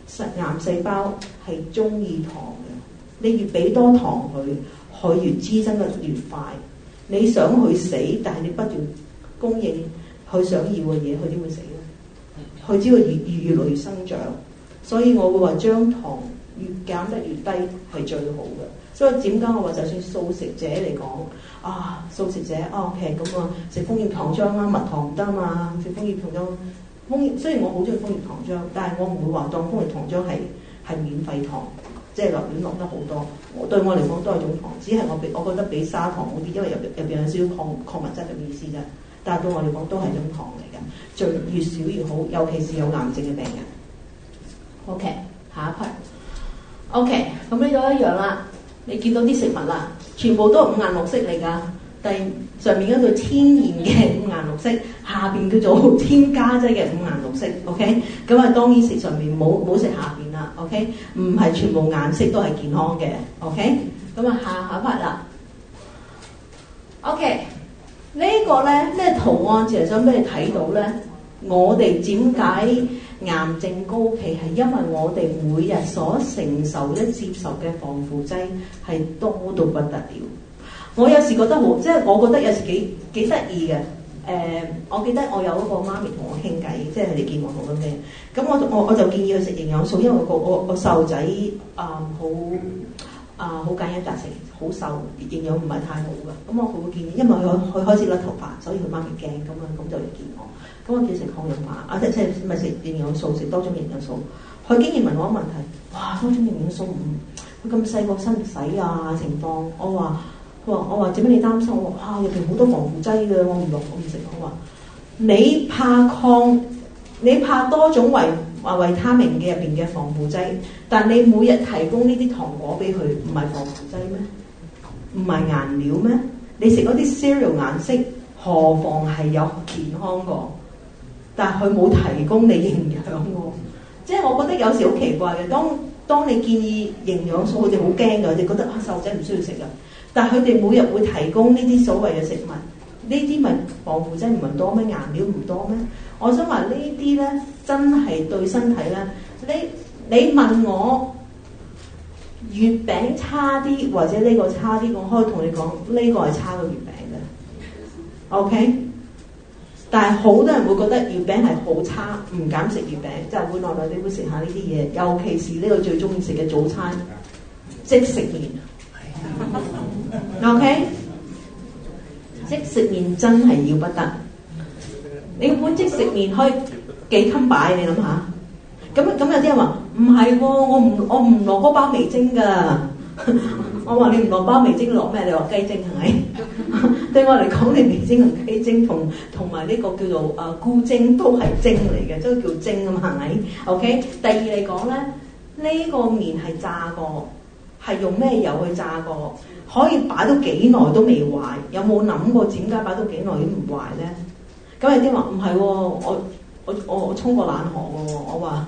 實癌細胞係中意糖嘅，你越俾多糖佢，佢越滋生得越快。你想佢死，但係你不斷供應佢想要嘅嘢，佢點會死咧？佢只會越越越來越生長。所以我會話將糖越減得越低係最好嘅。所以點解我話就算素食者嚟講啊，素食者啊 OK 咁啊，食楓葉糖漿啦，蜜糖唔得嘛，食楓葉糖漿。楓葉雖然我好中意楓葉糖漿，但係我唔會話當楓葉糖漿係係免費糖，即係落亂落得好多。我對我嚟講都係種糖，只係我比我覺得比砂糖好啲，因為入入邊有少少礦礦物質嘅意思啫。但係對我嚟講都係種糖嚟嘅，最越少越好，尤其是有癌症嘅病人。OK， 下一批。OK， 咁呢度一樣啦。你見到啲食物啦，全部都係五顏六色嚟㗎。第上面嗰度天然嘅五顏六色，下邊叫做添加劑嘅五顏六色。OK， 咁啊當然食上面冇冇食下邊啦。OK， 唔係全部顏色都係健康嘅。OK， 咁啊下下 part 啦。OK， 呢個咧咩圖案，其實想俾你睇到咧，我哋點解癌症高企係因為我哋每日所承受咧接受嘅防腐劑係多到不得了。我有時覺得好，即係我覺得有時幾幾得意嘅。誒、呃，我記得我有一個媽咪同我傾偈，即係佢哋見我好咁嘅。咁我我我就建議佢食營養素，因為我個我我細路仔啊好啊好簡約擇食，好瘦，營養唔係太好嘅。咁我好建議，因為佢佢開始甩頭髮，所以佢媽咪驚咁啊，咁就嚟見我。咁我叫食抗氧化啊，即即係咪食營養素，食多種營養素。佢竟然問我一個問題，哇，多種營養素唔佢咁細個使唔使啊？情況我話。佢話：我話點解你擔心？我話：哇，入邊好多防腐劑嘅，我唔落，我唔食。我話：你怕抗，你怕多種維啊維他命嘅入邊嘅防腐劑，但你每日提供呢啲糖果俾佢，唔係防腐劑咩？唔係顏料咩？你食嗰啲 cereal 顏色，何況係有健康個？但係佢冇提供你營養喎，即係我覺得有時好奇怪嘅。當當你建議營養素，佢哋好驚㗎，佢哋覺得啊細路仔唔需要食㗎。但係佢哋每日會提供呢啲所謂嘅食物，呢啲咪防腐劑唔係多咩？顏料唔多咩？我想話呢啲咧真係對身體咧，你你問我月餅差啲或者呢個差啲，我可以同你講呢個係差過月餅嘅 ，OK？ 但係好多人會覺得月餅係好差，唔敢食月餅，就會耐耐地會食下呢啲嘢，尤其是呢個最中意食嘅早餐即食麵。OK， 即食麵真係要不得。你碗即食麵可以幾襟擺？你諗下。咁咁有啲人話唔係喎，我唔我唔落嗰包味精㗎。我話你唔落包味精落咩？你落雞精係咪？對我嚟講，你味精同雞精同同埋呢個叫做誒菇精都係精嚟嘅，都叫精啊嘛係咪 ？OK。第二嚟講咧，呢、這個麵係炸過。係用咩油去炸過？可以擺到幾耐都未壞？有冇諗過點解擺到幾耐都唔壞咧？咁有啲話唔係喎，我我我我沖過冷河喎。我話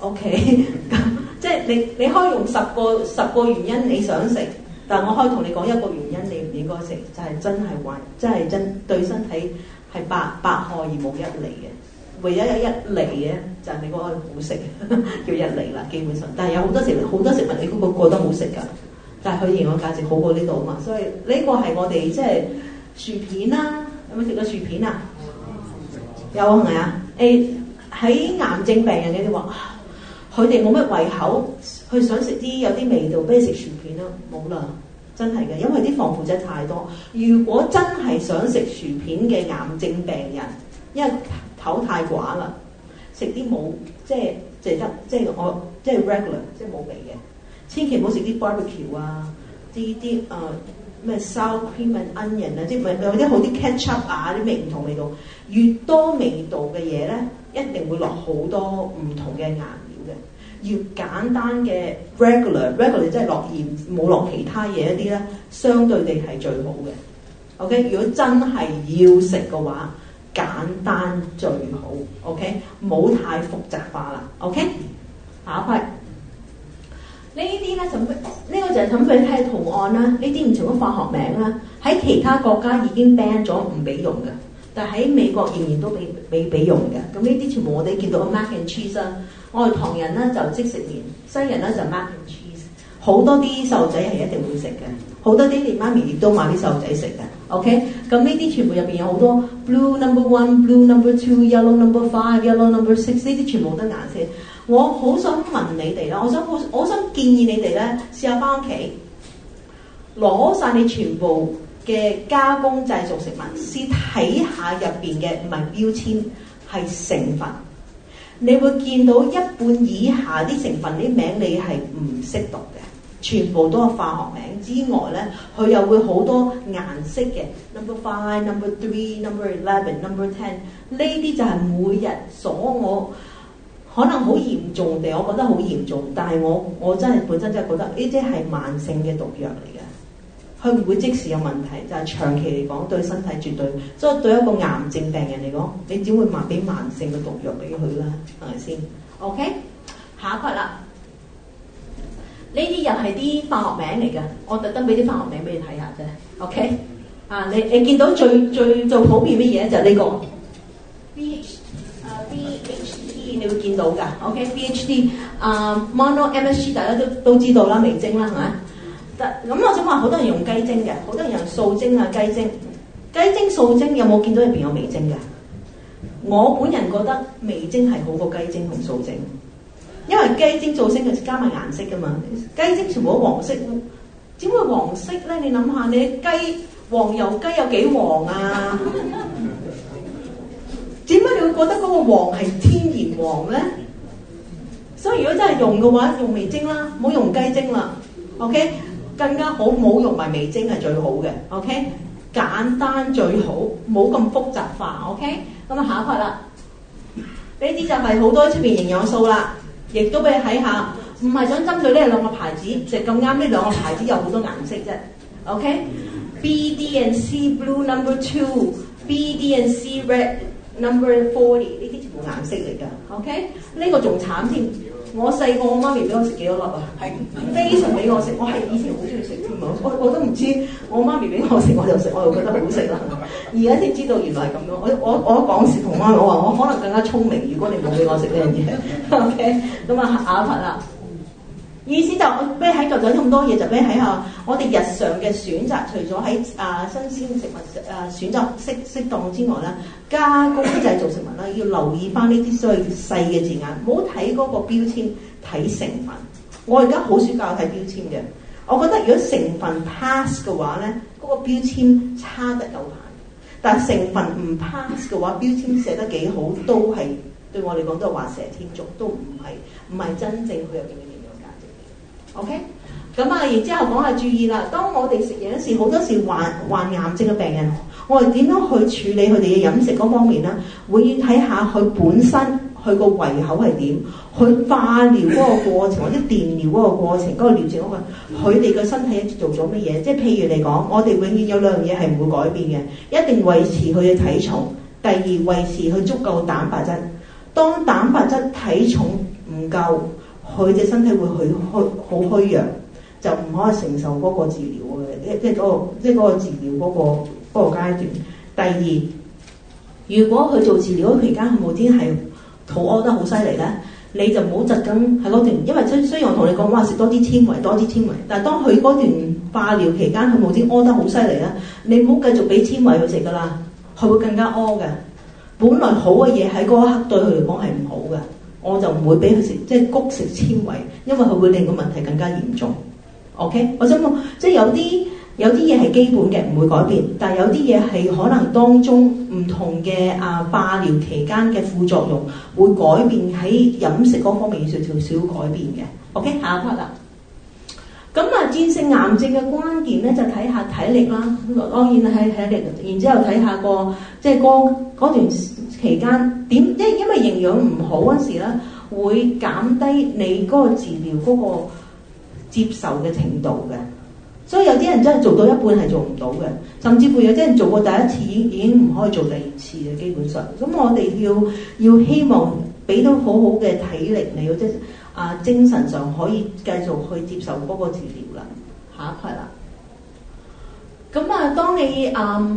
OK，即係你你可以用十個十個原因你想食，但我可以同你講一個原因你唔應該食，就係、是、真係壞，真係真對身體係百百害而無一利嘅。唯一有一利嘅就係你嗰個好食，叫一利啦，基本上。但係有好多食好多食物你嗰個覺得好食㗎，但係佢營養價值好過呢度啊嘛。所以呢個係我哋即係薯片啦，有冇食過薯片啊？有係咪啊？誒喺癌症病人你哋話，佢哋冇乜胃口，佢想食啲有啲味道，不如食薯片啦，冇啦，真係嘅，因為啲防腐劑太多。如果真係想食薯片嘅癌症病人，因為口太寡啦，食啲冇即係淨得即係我即係 regular 即係冇味嘅，千祈唔好食啲 barbecue 啊，啲啲誒咩 sour cream and onion 啊，即係有啲好啲 ketchup 啊，啲味唔同味道，越多味道嘅嘢咧，一定會落好多唔同嘅顏料嘅。越簡單嘅 regular regular 即係落鹽冇落其他嘢一啲咧，相對地係最好嘅。OK， 如果真係要食嘅話，簡單最好 ，OK， 冇太複雜化啦 ，OK。下一批呢啲咧就呢、呢個就係咁俾你睇圖案啦。呢啲唔同嘅化學名啦，喺其他國家已經 ban 咗唔俾用嘅。 但喺美國仍然都俾俾俾用嘅。咁呢啲全部我哋見到 mac and cheese 啦，我哋唐人咧就即食麵，西人咧就 mac and cheese， 好多啲細路仔係一定會食嘅，好多啲連媽咪亦都買啲細路仔食嘅。OK， 咁呢啲全部入邊有好多 blue number one、blue number two、yellow number five、yellow number six， 呢啲全部都顏色。我好想問你哋啦，我想好，我想建議你哋咧試下翻屋企攞晒你全部嘅加工製造食物，試睇下入邊嘅唔係標籤係成分，你會見到一半以下啲成分啲名你係唔識讀嘅，全部都係化學名之外咧，佢又會好多顏色嘅 number five、number three、number eleven、number ten， 呢啲就係每日所我可能好嚴重地，我覺得好嚴重，但係我我真係本身真係覺得呢啲係慢性嘅毒藥嚟嘅。佢唔會即時有問題，就係、是、長期嚟講對身體絕對，所以對一個癌症病人嚟講，你只會賣俾慢性嘅毒藥俾佢啦，係咪先 ？OK， 下一個啦，呢啲又係啲化學名嚟嘅，我特登俾啲化學名俾你睇下啫。OK， 啊，你你見到最最最普遍乜嘢就係呢、這個 B H 啊 B H T， 你會見到㗎。OK，B H T 啊 mono M S G 大家都都知道啦，味精啦，係咪？咁我想話好多人用雞精嘅，好多人用素精啊雞精，雞精素精有冇見到入邊有味精嘅？我本人覺得味精係好過雞精同素精，因為雞精素精係加埋顏色噶嘛，雞精全部都黃色，點會黃色咧？你諗下，你雞黃油雞有幾黃啊？點解你會覺得嗰個黃係天然黃咧？所以如果真係用嘅話，用味精啦，唔好用雞精啦。OK。更加好，冇用埋味精係最好嘅 ，OK？ 簡單最好，冇咁複雜化 ，OK？ 咁啊下一 part 啦，呢啲就係好多出邊營養素啦，亦都俾你睇下，唔係想針對呢兩個牌子，就咁啱呢兩個牌子有好多顏色啫 ，OK？B D and C blue number two，B D and C red number forty， 呢啲全部顏色嚟㗎 ，OK？ 呢個仲慘添。我細個我媽咪俾我食幾多粒啊？係非常俾我食，我係以前好中意食添啊！我我都唔知我媽咪俾我食我就食，我又覺得好食啦。而家先知道原來係咁樣。我我我講時同媽咪我話我可能更加聰明，如果你冇俾我食呢樣嘢。OK， 咁啊下一 part啦。意思就我俾喺度講咁多嘢，就俾喺下我哋日常嘅選擇，除咗喺啊新鮮食物啊選擇適適當之外咧，加工製造食物啦，要留意翻呢啲所謂細嘅字眼，唔好睇嗰個標籤，睇成分。我而家好少教睇標籤嘅，我覺得如果成分 pass 嘅話咧，嗰、那個標籤差得有限；但係成分唔 pass 嘅話，標籤寫得幾好，都係對我嚟講都係畫蛇添足，都唔係唔係真正佢入邊嘅。OK， 咁啊，然之後講下注意啦。當我哋食嘢嗰時，好多時患患癌症嘅病人，我哋點樣去處理佢哋嘅飲食嗰方面咧？會要睇下佢本身佢個胃口係點，佢化療嗰個過程或者電療嗰個過程，嗰、嗰個療程嗰個，佢哋嘅身體做咗乜嘢？即係譬如嚟講，我哋永遠有兩樣嘢係唔會改變嘅，一定維持佢嘅體重，第二維持佢足夠蛋白質。當蛋白質體重唔夠，佢隻身體會去虛好虛弱，就唔可以承受嗰個治療嘅，即係嗰個即係嗰個治療嗰個嗰個階段。第二，如果佢做治療嗰期間，佢無端係肚屙得好犀利咧，你就唔好窒緊喺嗰段，因為雖雖然我同你講話食多啲纖維，多啲纖維，但係當佢嗰段化療期間，佢無端屙得好犀利咧，你唔好繼續俾纖維佢食噶啦，佢會更加屙嘅。本來好嘅嘢喺嗰一刻對佢嚟講係唔好嘅。我就唔會俾佢食，即係谷食纖維，因為佢會令個問題更加嚴重。OK， 我想講，即係有啲有啲嘢係基本嘅，唔會改變，但係有啲嘢係可能當中唔同嘅啊化療期間嘅副作用會改變喺飲食嗰方面少少少改變嘅。OK， 下一 part 啦。咁啊，戰勝癌症嘅關鍵咧就睇下體力啦，當然係體力，然之後睇下個即係嗰嗰段期間點，因因為營養唔好嗰時咧，會減低你嗰個治療嗰個接受嘅程度嘅。所以有啲人真係做到一半係做唔到嘅，甚至乎有啲人做過第一次已已經唔可以做第二次嘅，基本上。咁我哋要要希望俾到好好嘅體力你，即係啊精神上可以繼續去接受嗰個治療啦。下一 part 啦。咁啊，當你嗯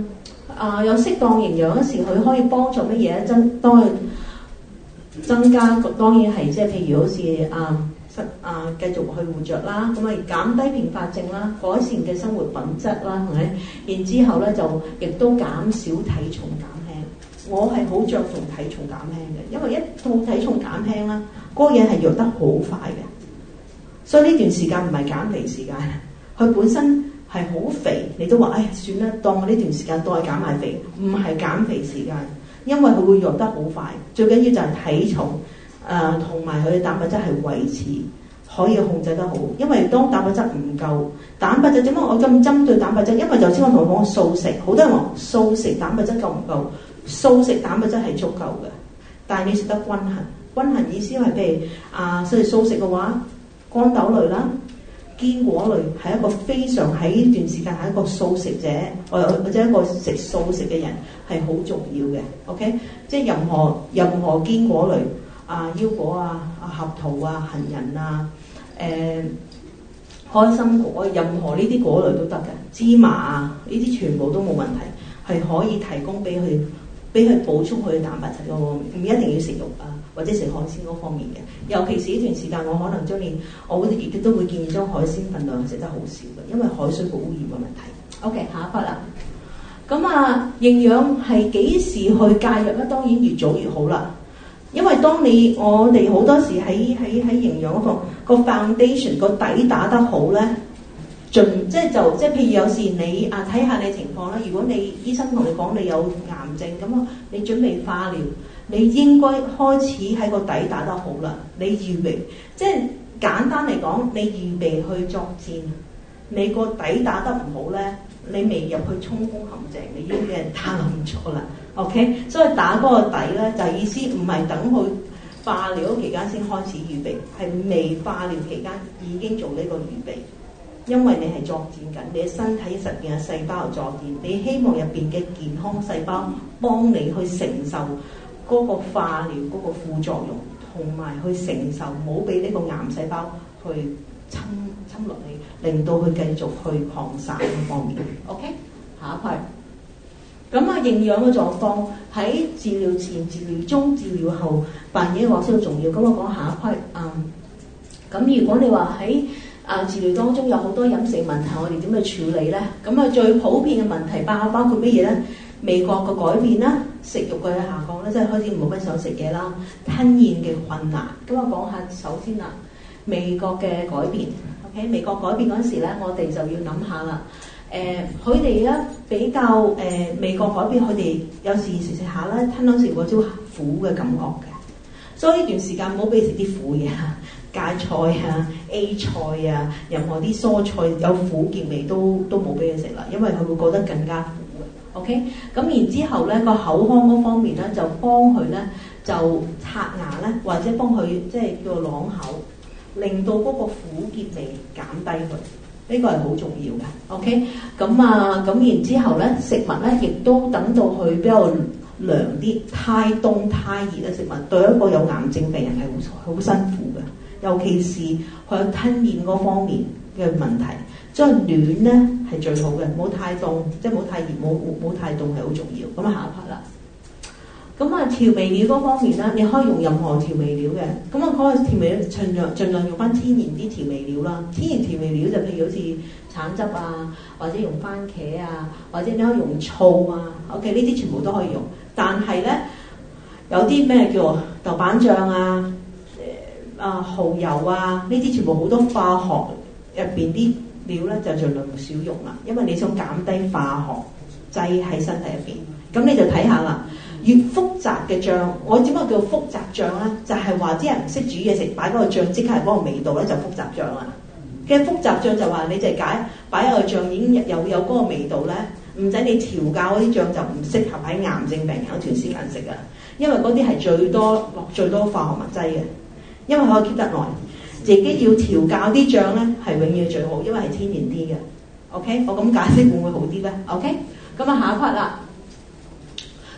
啊、呃、有適當營養嗰時，佢可以幫助乜嘢咧？增當佢增加，當然係即係譬如好似啊啊繼續去活著啦，咁啊減低併發症啦，改善嘅生活品質啦，係咪？然之後咧就亦都減少體重減輕。我係好着重體重減輕嘅，因為一到體重減輕啦，嗰、那個嘢係弱得好快嘅。所以呢段時間唔係減肥時間，佢本身係好肥，你都話唉算啦，當我呢段時間都係減埋肥，唔係減肥時間，因為佢會弱得好快。最緊要就係體重誒同埋佢嘅蛋白質係維持可以控制得好，因為當蛋白質唔夠，蛋白質點解我咁針對蛋白質？因為頭先我同佢講素食，好多人話素食蛋白質夠唔夠？素食蛋白質係足夠嘅，但係你食得均衡。均衡意思係譬如啊，所以素食嘅話，乾豆類啦、堅果類係一個非常喺呢段時間係一個素食者，或或者一個食素食嘅人係好重要嘅。OK，即係任何任何堅果類啊、腰果啊、啊合桃啊、杏仁啊、誒、呃、開心果，任何呢啲果類都得嘅。芝麻啊，呢啲全部都冇問題，係可以提供俾佢。俾佢補充佢嘅蛋白質嗰方面，唔一定要食肉啊，或者食海鮮嗰方面嘅。尤其是呢段時間，我可能將你，我會亦都會建議將海鮮份量食得好少嘅，因為海水個污染嘅問題。OK， 下一 part 啦。咁啊，營養係幾時去介入咧？當然越早越好啦。因為當你我哋好多時喺喺喺營養嗰方個 foundation 個底打得好咧。盡即係就即係譬如有時你啊睇下你情況啦，如果你醫生同你講你有癌症咁啊，你準備化療，你應該開始喺個底打得好啦。你預備即係簡單嚟講，你預備去作戰，你個底打得唔好咧，你未入去衝鋒陷阱，你已經俾人打冧咗啦。OK， 所以打嗰個底咧就係意思唔係等佢化療期間先開始預備，係未化療期間已經做呢個預備。因為你係作戰緊，你嘅身體實邊嘅細胞作戰，你希望入邊嘅健康細胞幫你去承受嗰個化療嗰個副作用，同埋去承受冇俾呢個癌細胞去侵侵落你，令到佢繼續去擴散嗰方面。OK， 下一 part。咁啊，營養嘅狀況喺治療前、治療中、治療後扮演嘅角色好重要。咁我講下一 part。嗯，咁如果你話喺啊，治療當中有好多飲食問題，我哋點去處理咧？咁啊，最普遍嘅問題包包括乜嘢咧？味覺嘅改變啦，食慾嘅下降咧，即係開始冇乜想食嘢啦，吞嚥嘅困難。咁我講下首先啦，味覺嘅改變。OK， 味覺改變嗰陣時咧，我哋就要諗下啦。誒、呃，佢哋咧比較誒、呃、味覺改變，佢哋有時食食下咧，吞到時會有啲苦嘅感覺嘅。所以呢段時間唔好俾你食啲苦嘢啊！芥菜啊、A 菜啊，任何啲蔬菜有苦澀味都都冇俾佢食啦，因為佢會覺得更加苦嘅。OK， 咁然之後咧個口腔嗰方面咧就幫佢咧就刷牙咧，或者幫佢即係叫做啷口，令到嗰個苦澀味減低佢，呢、這個係好重要嘅。OK， 咁啊咁然之後咧食物咧亦都等到佢比較涼啲，太凍太熱嘅食物對一個有癌症病人係好好辛苦嘅。尤其是佢有吞嚥嗰方面嘅問題，將暖咧係最好嘅，冇太凍，即係冇太熱，冇冇太凍係好重要。咁啊下一 part 啦，咁啊調味料嗰方面咧，你可以用任何調味料嘅。咁啊嗰個調味料盡量盡量用翻天然啲調味料啦。天然調味料就譬如好似橙汁啊，或者用番茄啊，或者你可以用醋啊。OK， 呢啲全部都可以用，但係咧有啲咩叫豆瓣醬啊？啊，蠔油啊，呢啲全部好多化學入邊啲料咧，就盡量少用啦，因為你想減低化學劑喺身體入邊。咁你就睇下啦，越複雜嘅醬，我點解叫複雜醬咧？就係話啲人唔識煮嘢食，擺嗰個醬即刻係嗰個味道咧，就複雜醬啦。嘅複雜醬就話你就係解擺喺個醬已經有有嗰個味道咧，唔使你調教嗰啲醬就唔適合喺癌症病人有段時間食噶，因為嗰啲係最多落最多化學物質嘅。因為可以 keep 得耐，自己要調教啲醬咧係永遠最好，因為係天然啲嘅。OK， 我咁解釋會唔會好啲咧 ？OK，咁啊下一 part 啦，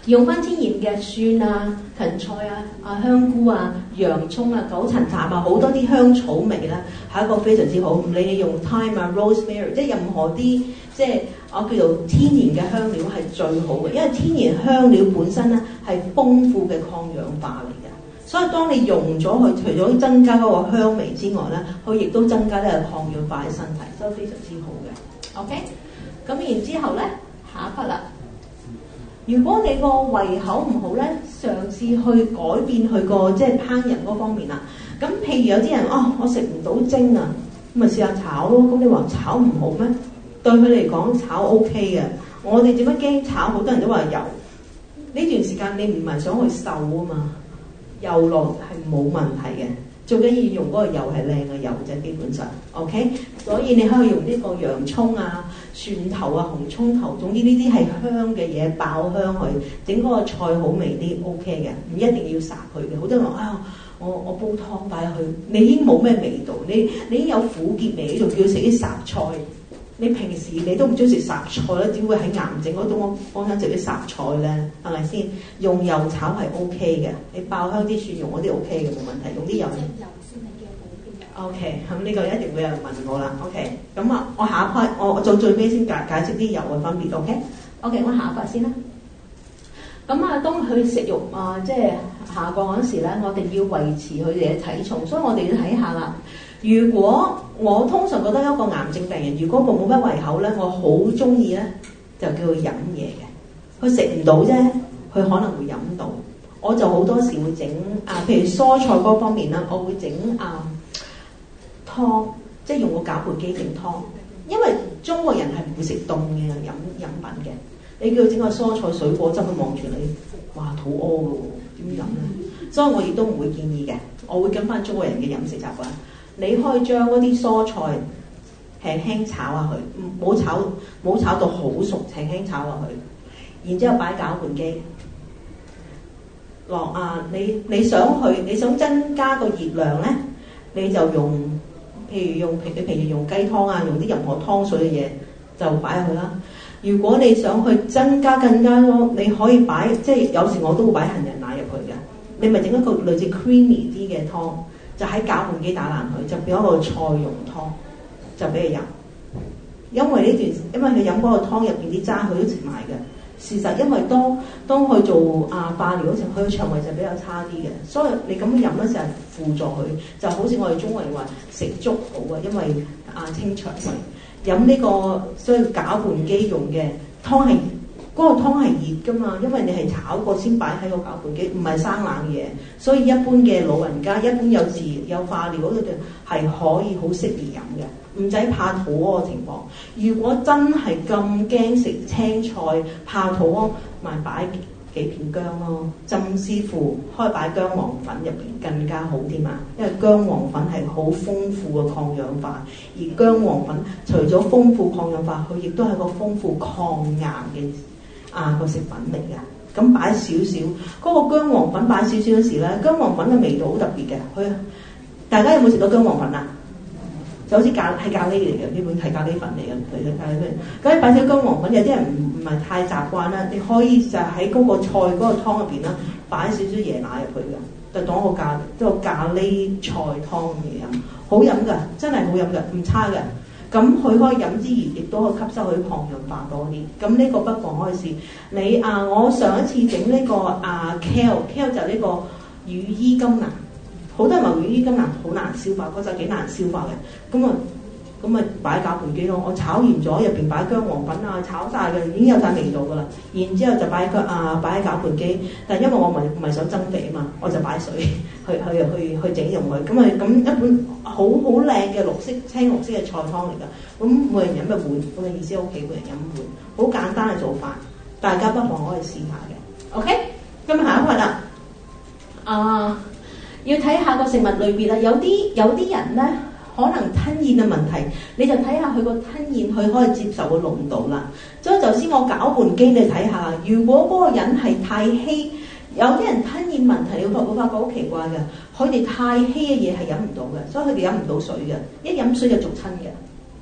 用翻天然嘅蒜啊、芹菜啊、啊香菇啊、洋葱啊、九層塔啊，好多啲香草味啦，係一個非常之好。唔理你用 thyme 啊、rosemary， 即係任何啲即係我叫做天然嘅香料係最好嘅，因為天然香料本身咧係豐富嘅抗氧化嚟嘅。所以當你用咗佢，除咗增加嗰個香味之外咧，佢亦都增加呢個抗氧化喺身體，所以非常之好嘅。OK，咁然之後咧，下一 part 啦。如果你個胃口唔好咧，嘗試去改變佢個即係烹飪嗰方面啦。咁譬如有啲人哦，我食唔到蒸啊，咁咪試下炒咯。咁你話炒唔好咩？對佢嚟講炒 OK 嘅。我哋點解驚炒？好多人都話油。呢段時間你唔係想去瘦啊嘛，油落係冇問題嘅。最緊要用嗰個油係靚嘅油啫，基本上 OK。所以你可以用呢個洋葱啊、蒜頭啊、紅葱頭，總之呢啲係香嘅嘢爆香佢，整嗰個菜好味啲 OK 嘅，唔一定要殺佢嘅。好多人話啊，我我煲湯擺入去，你已經冇咩味道，你你已經有苦澀味，你仲叫佢食啲雜菜？你平時你都唔中意食雜菜咧，點會喺癌症嗰度幫幫手食啲雜菜咧？係咪先？用油炒係 OK 嘅，你爆香啲蒜蓉嗰啲 OK 嘅，冇問題。用啲油。油先係嘅好啲。OK，咁呢個一定會有人問我啦。OK，咁啊，我下一 part 我我做最尾先解解釋啲油嘅分別。OK，OK， 我下一 part先啦。咁啊，當佢食肉啊，即係下降嗰時咧，我哋要維持佢哋嘅體重，所以我哋要睇下啦。如果我通常覺得一個癌症病人，如果佢冇乜胃口咧，我好中意咧，就叫佢飲嘢嘅。佢食唔到啫，佢可能會飲到。我就好多時會整啊，譬如蔬菜嗰方面啦，我會整啊湯，即係用個攪拌機整湯。因為中國人係唔會食凍嘅飲飲品嘅。你叫佢整個蔬菜水果汁，佢望住你，哇肚屙嘅喎，點飲咧？所以我亦都唔會建議嘅。我會跟翻中國人嘅飲食習慣。你可以將嗰啲蔬菜輕輕炒下佢，唔好炒，唔好炒到好熟，輕輕炒下佢，然之後擺攪拌機落啊！你你想去，你想增加個熱量咧，你就用，譬如用譬你譬如用雞湯啊，用啲任何湯水嘅嘢就擺入去啦。如果你想去增加更加多，你可以擺，即係有時我都會擺杏仁奶入去嘅。你咪整一個類似 creamy 啲嘅湯。就喺攪拌機打爛佢，就變咗個菜蓉湯，就俾佢飲。因為呢段，因為佢飲嗰個湯入邊啲渣，佢都食埋嘅。事實因為當當佢做啊化療嗰時，佢嘅腸胃就比較差啲嘅，所以你咁樣飲嗰時係輔助佢，就好似我哋中國人話食粥好啊，因為啊清腸胃。飲呢個所以攪拌機用嘅湯係。嗰個湯係熱㗎嘛，因為你係炒過先擺喺個攪拌機，唔係生冷嘢，所以一般嘅老人家，一般有治有化療嗰度係可以好適宜飲嘅，唔使怕肚屙嘅情況。如果真係咁驚食青菜，怕肚屙，咪擺幾片薑咯，甚至乎可以擺薑黃粉入邊更加好添嘛，因為薑黃粉係好豐富嘅抗氧化，而薑黃粉除咗豐富抗氧化，佢亦都係個豐富抗癌嘅。啊個食品嚟嘅，咁擺少少，嗰個薑黃粉擺少少嗰時咧，薑黃粉嘅味道好特別嘅。佢大家有冇食到薑黃粉啊？就好似咖係咖喱嚟嘅，呢本係咖喱粉嚟嘅，佢嘅咖喱粉。咁你擺少薑黃粉，有啲人唔唔係太習慣啦，你可以就喺嗰個菜嗰個湯入邊啦，擺少少椰奶入去嘅，就當個咖即係咖喱菜湯嚟飲，好飲㗎，真係好飲㗎，唔差嘅。咁佢可以飲之餘，亦都可以吸收佢抗氧化多啲。咁呢個不妨可以試。你啊，我上一次整呢、這個啊 kale，kale 就係呢個羽衣甘藍。好多人話羽衣甘藍好難消化，嗰陣幾難消化嘅。咁啊，咁啊擺攪拌機咯。我炒完咗，入邊擺薑黃粉啊，炒晒嘅，已經有晒味道噶啦。然之後就擺個啊擺喺攪拌機，但係因為我唔係唔係想增肥啊嘛，我就擺水去去去去整用佢。咁啊咁一本好好靚嘅綠色青綠色嘅菜湯嚟㗎。咁每人飲一碗，咁嘅意思 OK，每人飲一碗，好簡單嘅做法，大家不妨可以試下嘅。OK，咁下一個啦，啊，要睇下個食物類別啦。有啲有啲人咧，可能吞嚥嘅問題，你就睇下佢個吞嚥佢可以接受嘅濃度啦。所以頭先我攪拌機你睇下，如果嗰個人係太稀，有啲人吞嚥問題，你會會發覺好奇怪嘅，佢哋太稀嘅嘢係飲唔到嘅，所以佢哋飲唔到水嘅，一飲水就逐親嘅。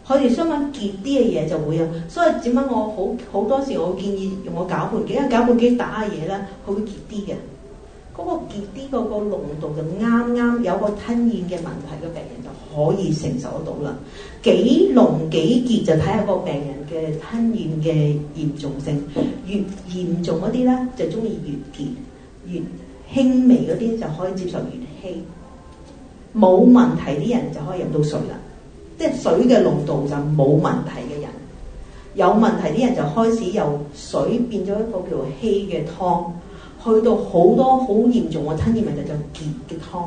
佢哋想揾結啲嘅嘢就會啊。所以點解我好好多時我建議用個攪拌機，因為攪拌機打嘅嘢咧，佢會結啲嘅。嗰個結啲嗰個濃度就啱啱有個吞嚥嘅問題嘅病人就可以承受得到啦。幾濃幾結就睇下個病人嘅吞嚥嘅嚴重性，越嚴重嗰啲咧就中意越結，越輕微嗰啲就可以接受越稀。冇問題啲人就可以飲到水啦，即係水嘅濃度就冇問題嘅人，有問題啲人就開始由水變咗一個叫做稀嘅湯。去到好多好嚴重嘅吞嚥問題就結嘅湯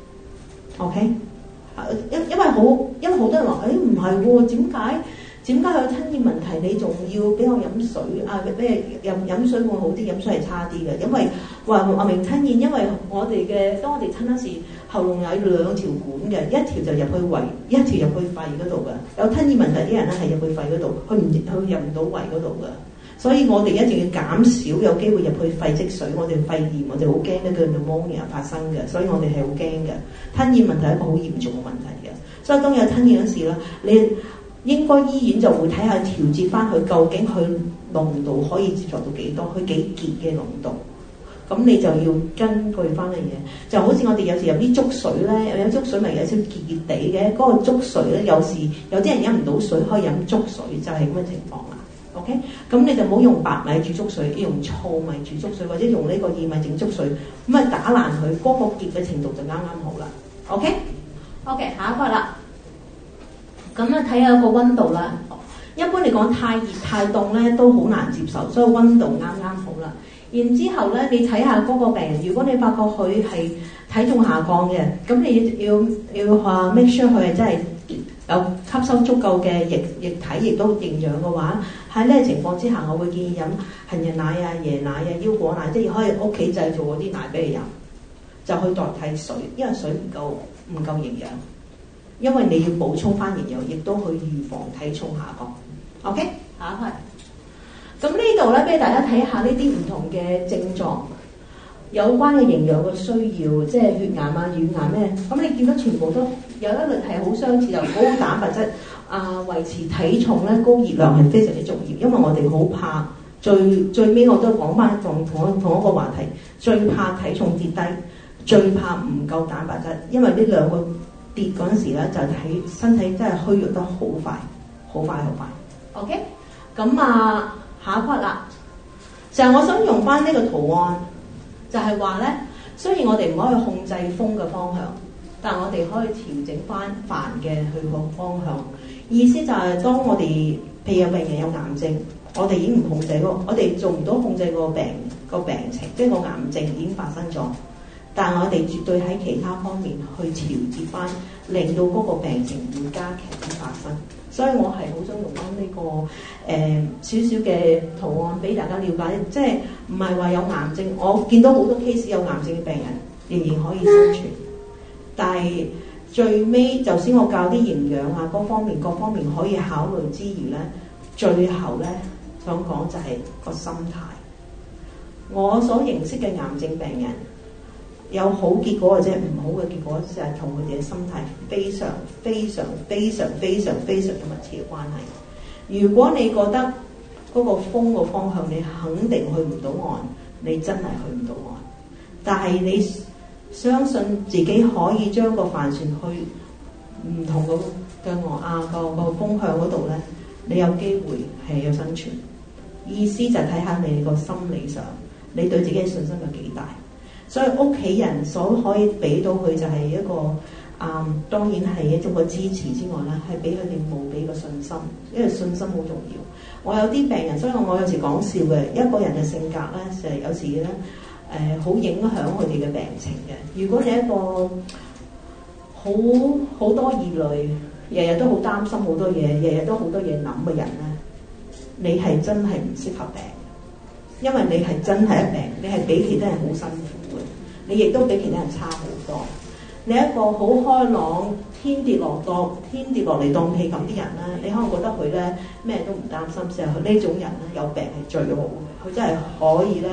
，OK？因因為好，因為好多人話，誒唔係喎，點解點解佢吞嚥問題你仲要俾我飲水啊？咩飲飲水會好啲，飲水係差啲嘅，因為話話明吞嚥，因為我哋嘅當我哋吞嗰時喉嚨有兩條管嘅，一條就入去胃，一條入去肺嗰度嘅。有吞嚥問題啲人咧係入去肺嗰度，佢唔佢入唔到胃嗰度嘅。所以我哋一定要減少有機會入去肺積水，我哋肺炎我哋好驚咧，叫 pneumonia 發生嘅，所以我哋係好驚嘅。吞嚥問題係一個好嚴重嘅問題嘅，所以當有吞嚥嗰時啦，你應該醫院就會睇下調節翻佢究竟佢濃度可以接受到幾多，佢幾結嘅濃度，咁你就要根據翻嘅嘢，就好似我哋有時有啲粥水咧，有粥水咪有少結結地嘅，嗰、那個粥水咧有時有啲人飲唔到水，可以飲粥水，就係咁嘅情況啦。OK， 咁你就唔好用白米煮粥水，要用糙米煮粥水，或者用呢個薏米整粥水，咁啊打爛佢，嗰、那個結嘅程度就啱啱好啦。OK，OK，、okay? okay, 下一個啦。咁啊睇下個溫度啦。一般嚟講，太熱太凍咧都好難接受，所以溫度啱啱好啦。然之後咧，你睇下嗰個病人，如果你發覺佢係體重下降嘅，咁你要要話 make sure 佢係真係有吸收足夠嘅液液體，亦都營養嘅話，喺呢個情況之下，我會建議飲杏仁奶啊、椰奶啊、腰果奶，即係可以屋企製造嗰啲奶俾你飲，就去代替水，因為水唔夠唔夠營養，因為你要補充翻營養，亦都去預防體重下降。OK， 下一題。咁呢度咧，俾大家睇下呢啲唔同嘅症狀，有關嘅營養嘅需要，即係血癌啊、乳癌咩？咁你見到全部都有一類係好相似，又高蛋白質啊，維持體重咧，高熱量係非常之重要，因為我哋好怕最最尾我都講翻同同同一個話題，最怕體重跌低，最怕唔夠蛋白質，因為呢兩個跌嗰陣時咧，就係身體真係虛弱得好快，好快好快。OK， 咁啊。下一 part 啦，就係我想用翻呢個圖案，就係話咧，雖然我哋唔可以控制風嘅方向，但係我哋可以調整翻帆嘅去個方向。意思就係當我哋譬如有病人有癌症，我哋已經唔控制咯，我哋做唔到控制個病個病情，即係個癌症已經發生咗，但係我哋絕對喺其他方面去調節翻，令到嗰個病情唔會加劇咁發生。所以我係好想用翻呢個誒少少嘅圖案俾大家了解，即係唔係話有癌症，我見到好多 case 有癌症嘅病人仍然可以生存，但係最尾就算我教啲營養啊各方面各方面可以考慮之餘咧，最後咧想講就係個心態。我所認識嘅癌症病人有好結果或者唔好嘅結果，就係同佢哋嘅心態非常非常非常非常非常嘅密切嘅關係。如果你覺得嗰個風個方向你肯定去唔到岸，你真係去唔到岸。但係你相信自己可以將個帆船去唔同嘅嘅岸啊個個風向嗰度咧，你有機會係有生存。意思就係睇下你個心理上，你對自己嘅信心有幾大。所以屋企人所可以俾到佢就係一個啊、嗯，當然係一種個支持之外咧，係俾佢哋無比嘅信心，因為信心好重要。我有啲病人，所以我有時講笑嘅，一個人嘅性格咧，就係有時咧誒好影響佢哋嘅病情嘅。如果你一個好好多疑慮，日日都好擔心好多嘢，日日都好多嘢諗嘅人咧，你係真係唔適合病，因為你係真係一病，你係比其他人好辛苦嘅，你亦都比其他人差好多。你一個好開朗，天跌落當天跌落嚟當被咁啲人咧，你可能覺得佢咧咩都唔擔心，事實佢呢種人咧有病係最好嘅，佢真係可以咧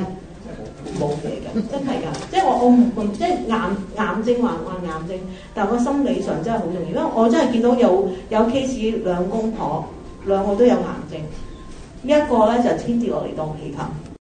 冇嘢嘅，真係㗎。即係我我唔即係癌癌症還患癌症，但係我心理上真係好重要，因為我真係見到有有 case 兩公婆兩個都有癌症，一個咧就天跌落嚟當被冚。